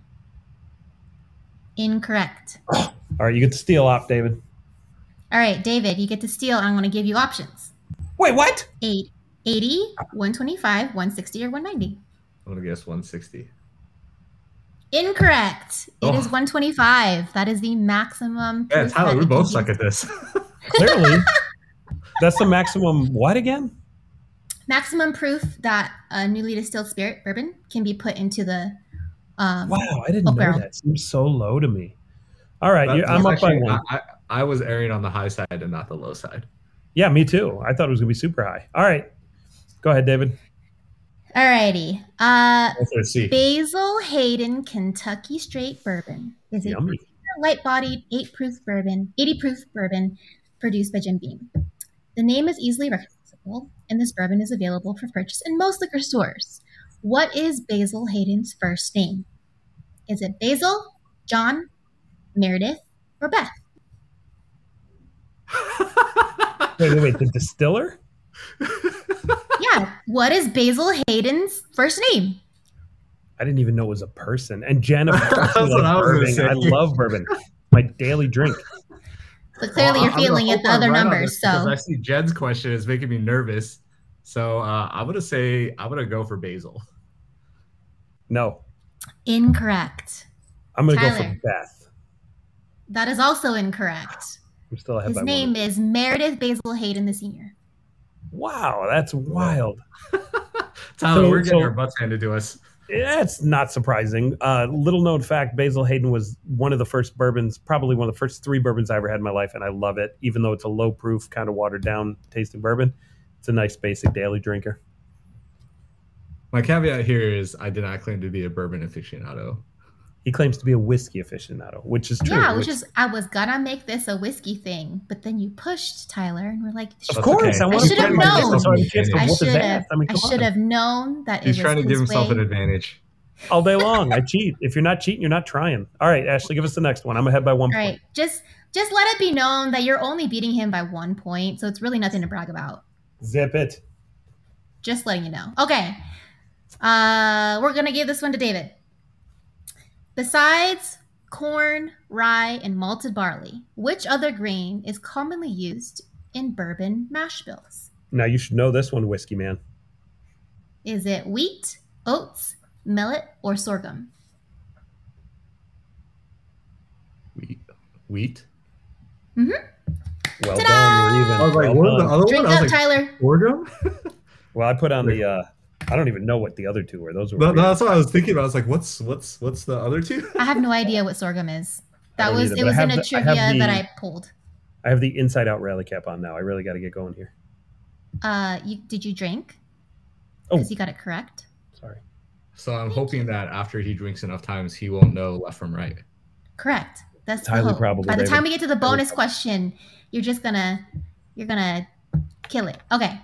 Incorrect. All right, you get to steal off, David. All right, David, you get to steal. I'm going to give you options. Wait, what? 80, 125, 160, or 190. I'm going to guess 160. Incorrect. It is 125. That is the maximum. Yeah, Tyler, we both suck at this. Clearly. That's the maximum what again? Maximum proof that a newly distilled spirit bourbon can be put into the wow, I didn't know barrel. That. Seems so low to me. All right, I'm up by one. I was erring on the high side and not the low side. Yeah, me too. I thought it was going to be super high. All right. Go ahead, David. All righty. Let's see. Basil Hayden Kentucky Straight Bourbon is a light-bodied 80 proof bourbon produced by Jim Beam. The name is easily recognizable, and this bourbon is available for purchase in most liquor stores. What is Basil Hayden's first name? Is it Basil, John, Meredith, or Beth? Wait, the distiller? Yeah. What is Basil Hayden's first name? I didn't even know it was a person. And Jen, of course, I love bourbon. My daily drink. But clearly you're feeling it the other numbers. So I see Jen's question is making me nervous. So I'm gonna go for Basil. No. Incorrect. I'm gonna go for Beth. That is also incorrect. I'm still ahead. His name is Meredith Basil Hayden the Senior. Wow, that's wild. Tyler, we're getting our butts handed to us. That's not surprising. Little known fact, Basil Hayden was one of the first bourbons, probably one of the first 3 bourbons I ever had in my life, and I love it. Even though it's a low proof, kind of watered down tasting bourbon, it's a nice basic daily drinker. My caveat here is I did not claim to be a bourbon aficionado. He claims to be a whiskey aficionado, which is true. Yeah, I was gonna make this a whiskey thing, but then you pushed, Tyler, and we're like, of course, I should have known. I should have known that he's trying to give himself an advantage. All day long, I cheat. If you're not cheating, you're not trying. All right, Ashley, give us the next one. I'm ahead by 1 point. All right, just let it be known that you're only beating him by 1 point, so it's really nothing to brag about. Zip it. Just letting you know. Okay, we're gonna give this one to David. Besides corn, rye, and malted barley. Which other grain is commonly used in bourbon mash bills? Now you should know this one, Whiskey Man. Is it wheat, oats, millet, or sorghum? Wheat. Well Ta-da! done. You're even. I was like, Well what was the done. other Drink one? I up, was like, Tyler. sorghum? Well, I put on the. I don't even know what the other two were. Those were. No, weird. that's what I was thinking about. I was like, what's the other two? I have no idea what sorghum is. I That don't was either, it but was I in have a the- I have trivia that the- I pulled. I have the Inside Out rally cap on now. I really got to get going here. Did you drink? Oh. Because you got it correct. Sorry. So I'm hoping that after he drinks enough times, he won't know left from right. Correct. That's Highly the hope. probable, By the David. time we get to the bonus question, you're gonna kill it. Okay.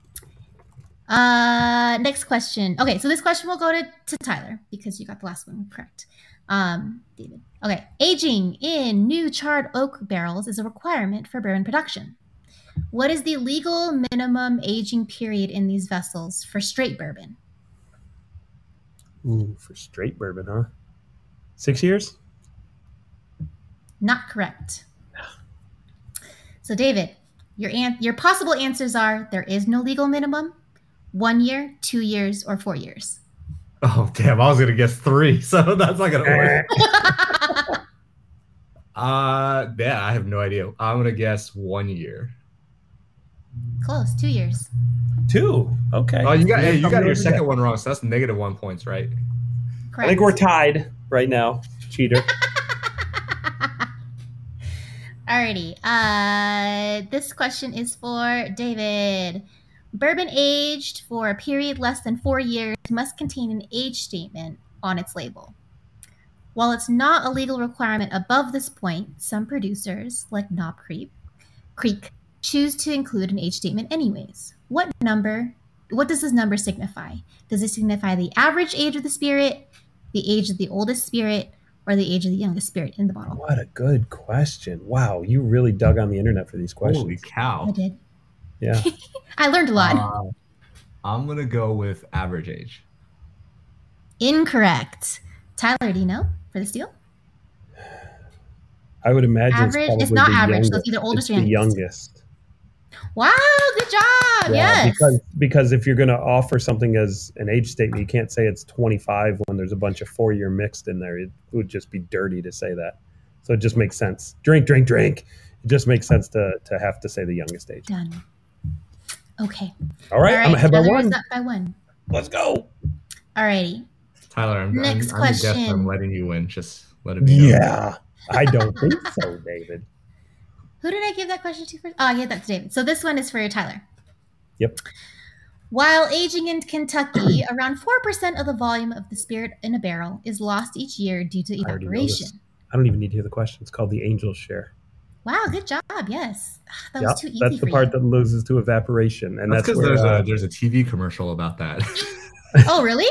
Next question. Okay, so this question will go to Tyler because you got the last one correct. David. Okay. Aging in new charred oak barrels is a requirement for bourbon production. What is the legal minimum aging period in these vessels for straight bourbon? Ooh, for straight bourbon, huh? 6 years? Not correct. So, David, your possible answers are there is no legal minimum, 1 year, 2 years, or 4 years. Oh damn! I was gonna guess 3, so that's not gonna work. Yeah, I have no idea. I'm gonna guess 1 year. Close, 2 years. 2. Okay. Oh, you got Yeah, your something second like one wrong, so that's -1 points, right? that. Correct. I think we're tied right now. Cheater. Alrighty. This question is for David. Bourbon aged for a period less than 4 years must contain an age statement on its label. While it's not a legal requirement above this point, some producers, like Knob Creek, choose to include an age statement anyways. What does this number signify? Does it signify the average age of the spirit, the age of the oldest spirit, or the age of the youngest spirit in the bottle? What a good question. Wow, you really dug on the internet for these questions. Holy cow! I did. Yeah. I learned a lot. I'm gonna go with average age. Incorrect. Tyler, do you know for the steal? I would imagine Average- it's it's probably not the average, so youngest. it's either oldest It's or the youngest. youngest. Wow, good job. Yeah, Yes. because if you're going to offer something as an age statement, you can't say it's 25 when there's a bunch of 4-year mixed in there. It would just be dirty to say that. So it just makes sense. Drink. It just makes sense to have to say the youngest age. Done. Okay. All right, I'm ahead by Tyler is 1. up by 1. Let's go. Alrighty. Tyler, I'm a guest. question. I'm letting you win. Just let it be known. Yeah, I don't think so, David. Who did I give that question to first? Oh, I gave that to David. So this one is for Tyler. Yep. While aging in Kentucky, around 4% of the volume of the spirit in a barrel is lost each year due to I already know evaporation. this. I don't even need to hear the question. It's called the Angel's Share. Wow, good job. Yes. That Yep, was too easy that's for the part you. that loses to evaporation, and That's that's because where there's a TV commercial about that. Oh, really?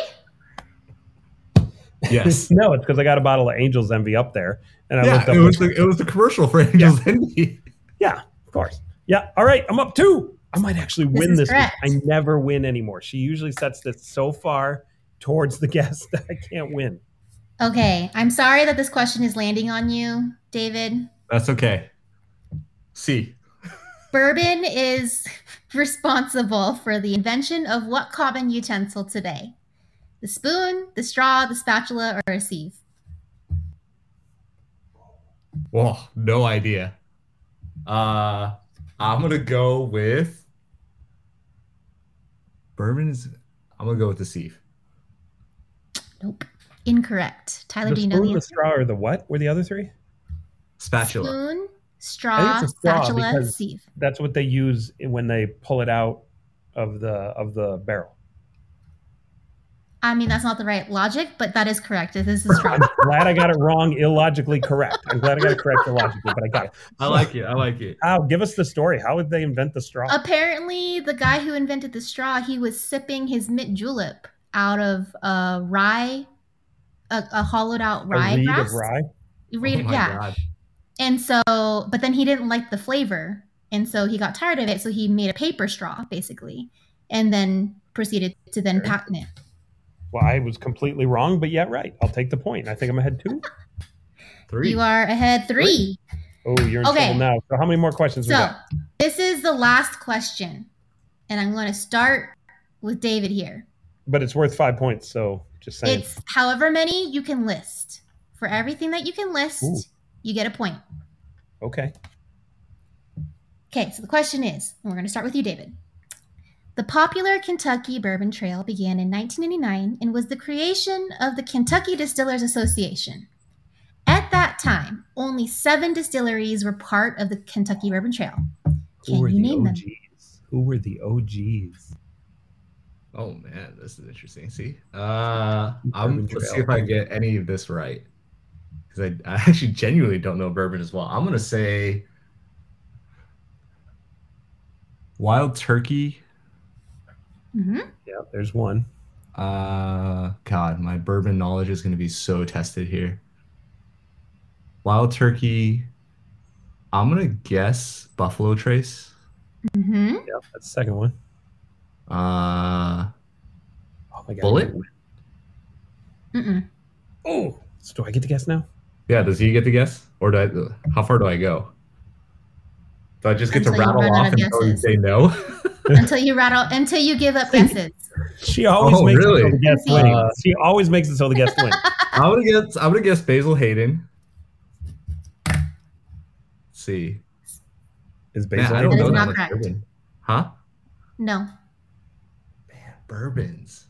Yes. No, it's because I got a bottle of Angel's Envy up there, and I Yeah, looked up. it was the commercial for Angels Envy. Yeah, of course. Yeah. All right, I'm up 2. I might actually win is this week. correct. I never win anymore. She usually sets this so far towards the guest that I can't win. Okay. I'm sorry that this question is landing on you, David. That's okay. C. Bourbon is responsible for the invention of what common utensil today? The spoon, the straw, the spatula, or a sieve? Whoa, no idea. I'm gonna go with bourbon. I'm gonna go with the sieve. Nope. Incorrect. Tyler, The do you know spoon, the the answer? straw, or the what? Were the other 3? Spatula. Spoon, I straw, think it's a straw spatula, because- sieve. That's what they use when they pull it out of the barrel. I mean, that's not the right logic, but that is correct. This is a straw. I'm glad I got it wrong, illogically correct. I'm glad I got it correct illogically, but I got it. I like it. How? Give us the story. How would they invent the straw? Apparently, the guy who invented the straw, he was sipping his mint julep out of a rye, a hollowed out rye a reed grass. of rye? Reed, Oh my yeah. God. And so, but then he didn't like the flavor. And so he got tired of it. So he made a paper straw, basically, and then proceeded to then patent it. Well, I was completely wrong, but yet right. I'll take the point. I think I'm ahead 2. 3. You are ahead 3. Oh, you're in trouble now. So how many more questions we got? This is the last question. And I'm going to start with David here. But it's worth 5 points, so just saying. It's however many you can list. For everything that you can list, you get a point. Okay. Okay, so the question is, and we're going to start with you, David. The popular Kentucky Bourbon Trail began in 1999 and was the creation of the Kentucky Distillers Association. At that time, only 7 distilleries were part of the Kentucky Bourbon Trail. Can you name them? Who were the OGs? Oh man, this is interesting. See, let's see if I get any of this right, because I actually genuinely don't know bourbon as well. I'm gonna say Wild Turkey. Mm-hmm. Yeah, there's one. God, my bourbon knowledge is gonna be so tested here. Wild Turkey. I'm gonna guess Buffalo Trace. Mm-hmm. Yeah, that's the second one. Oh my God. Bullet? Oh, so do I get to guess now? Yeah, does he get to guess? Or how far do I go? Do I just get to rattle off until you say no? until you give up guesses. She always makes it so the guest wins. She always makes it so the guest wins. I'm gonna guess Basil Hayden. Let's see. Is Basil Hayden? I don't know that much bourbon. Huh? No. Man, bourbons.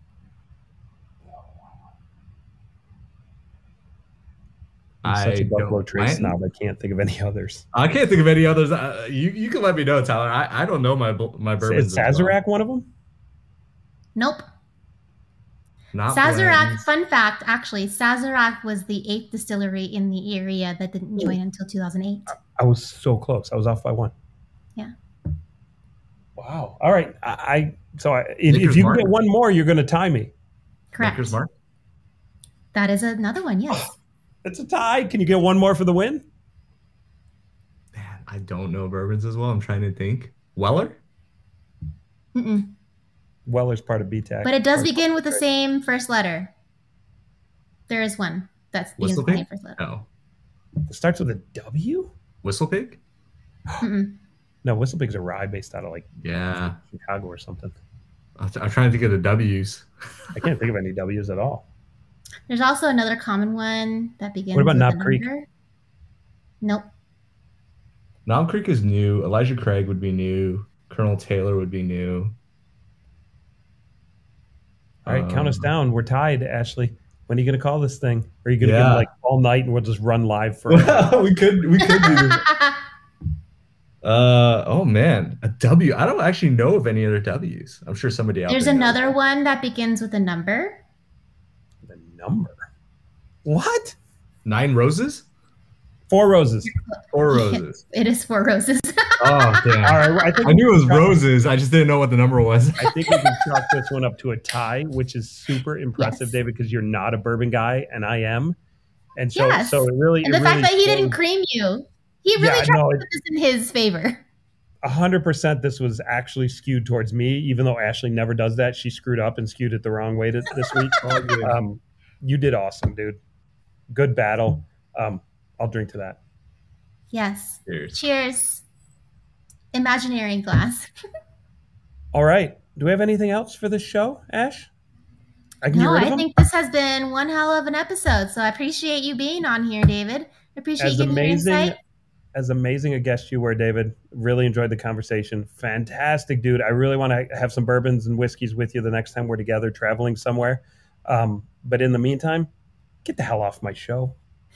I'm such a Buffalo Trace snob. I can't think of any others. I can't think of any others. You can let me know, Tyler. I don't know my bourbons. Is Sazerac one of them? Nope. Not Sazerac. blends. Fun fact, actually, Sazerac was the 8th distillery in the area that didn't join until 2008. I was so close. I was off by 1. Yeah. Wow. All right. If you get one more, you're going to tie me. Correct. Maker's Mark? That is another one. Yes. It's a tie. Can you get one more for the win? Man, I don't know bourbons as well. I'm trying to think. Weller? Mm-mm. Weller's part of BTAC. But it does begin with the same first letter. There is one that begins with the same first letter. No. It starts with a W? Whistlepig? Mm-mm. No, Whistlepig's a rye based out of Chicago or something. I'm trying to think of the W's. I can't think of any W's at all. There's also another common one that begins with Knob Creek? Nope. Knob Creek is new. Elijah Craig would be new. Colonel Taylor would be new. All right, count us down. We're tied, Ashley. When are you going to call this thing? Or are you going to give me all night and we'll just run live for we could do this. Oh man, a W. I don't actually know of any other W's. I'm sure somebody out There's there another knows. one that begins with a number. The number? What? 9 Roses? 4 Roses. 4 Roses. It is 4 Roses. Oh damn! All right, I knew it was Roses. I just didn't know what the number was. I think we can chalk this one up to a tie, which is super impressive, David, because you're not a bourbon guy and I am, and so it really. And the fact that he didn't cream you, he really tried to put this in his favor. 100%. This was actually skewed towards me, even though Ashley never does that. She screwed up and skewed it the wrong way this week. You did awesome, dude. Good battle. I'll drink to that. Yes. Cheers. Cheers. Imaginary glass. All right. Do we have anything else for this show, Ash? I think this has been one hell of an episode. So I appreciate you being on here, David. I appreciate you giving your insight. As amazing a guest you were, David. Really enjoyed the conversation. Fantastic, dude. I really want to have some bourbons and whiskeys with you the next time we're together traveling somewhere. But in the meantime, get the hell off my show.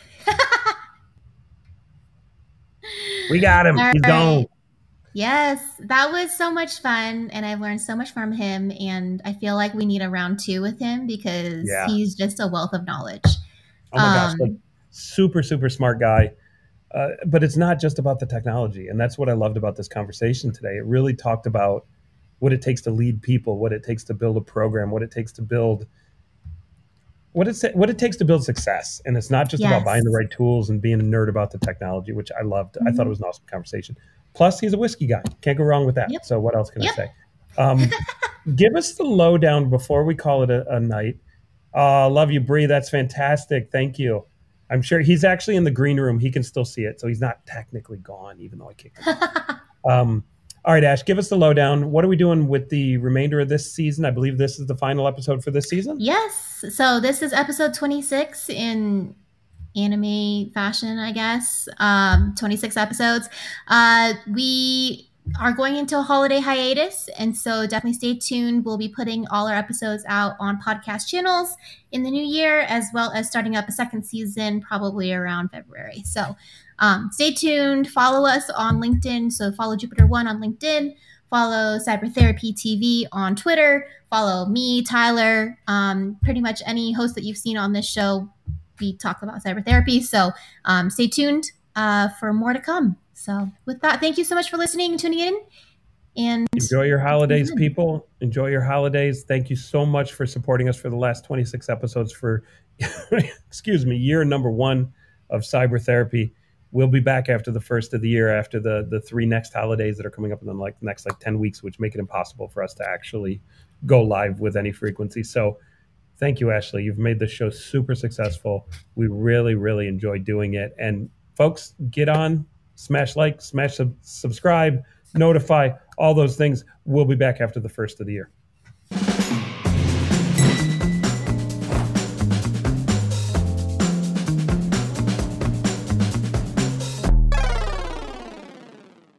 We got him. He's gone. Yes, that was so much fun, and I've learned so much from him, and I feel like we need a round 2 with him because he's just a wealth of knowledge. Oh my gosh, super, super smart guy. But it's not just about the technology, and that's what I loved about this conversation today. It really talked about what it takes to lead people, what it takes to build a program, what it takes to build success. And it's not just about buying the right tools and being a nerd about the technology, which I loved. I thought it was an awesome conversation. Plus, he's a whiskey guy. Can't go wrong with that. Yep. So what else can I say? Give us the lowdown before we call it a night. Love you, Bree. That's fantastic. Thank you. I'm sure he's actually in the green room. He can still see it, so he's not technically gone, even though I kicked him. All right, Ash, give us the lowdown. What are we doing with the remainder of this season? I believe this is the final episode for this season. Yes. So this is episode 26 in anime fashion, I guess. 26 episodes. We are going into a holiday hiatus, and so definitely stay tuned. We'll be putting all our episodes out on podcast channels in the new year, as well as starting up a second season probably around February. So stay tuned. Follow us on LinkedIn. So follow Jupiter One on LinkedIn. Follow Cybertherapy TV on Twitter. Follow me, Tyler. Pretty much any host that you've seen on this show, we talk about cybertherapy. So stay tuned for more to come. So with that, thank you so much for listening and tuning in. And enjoy your holidays, people. Enjoy your holidays. Thank you so much for supporting us for the last 26 episodes for, year number 1 of Cybertherapy. We'll be back after the first of the year, after the 3 next holidays that are coming up in the next 10 weeks, which make it impossible for us to actually go live with any frequency. So thank you, Ashley. You've made this show super successful. We really, really enjoy doing it. And folks, get on, smash like, smash subscribe, notify, all those things. We'll be back after the first of the year.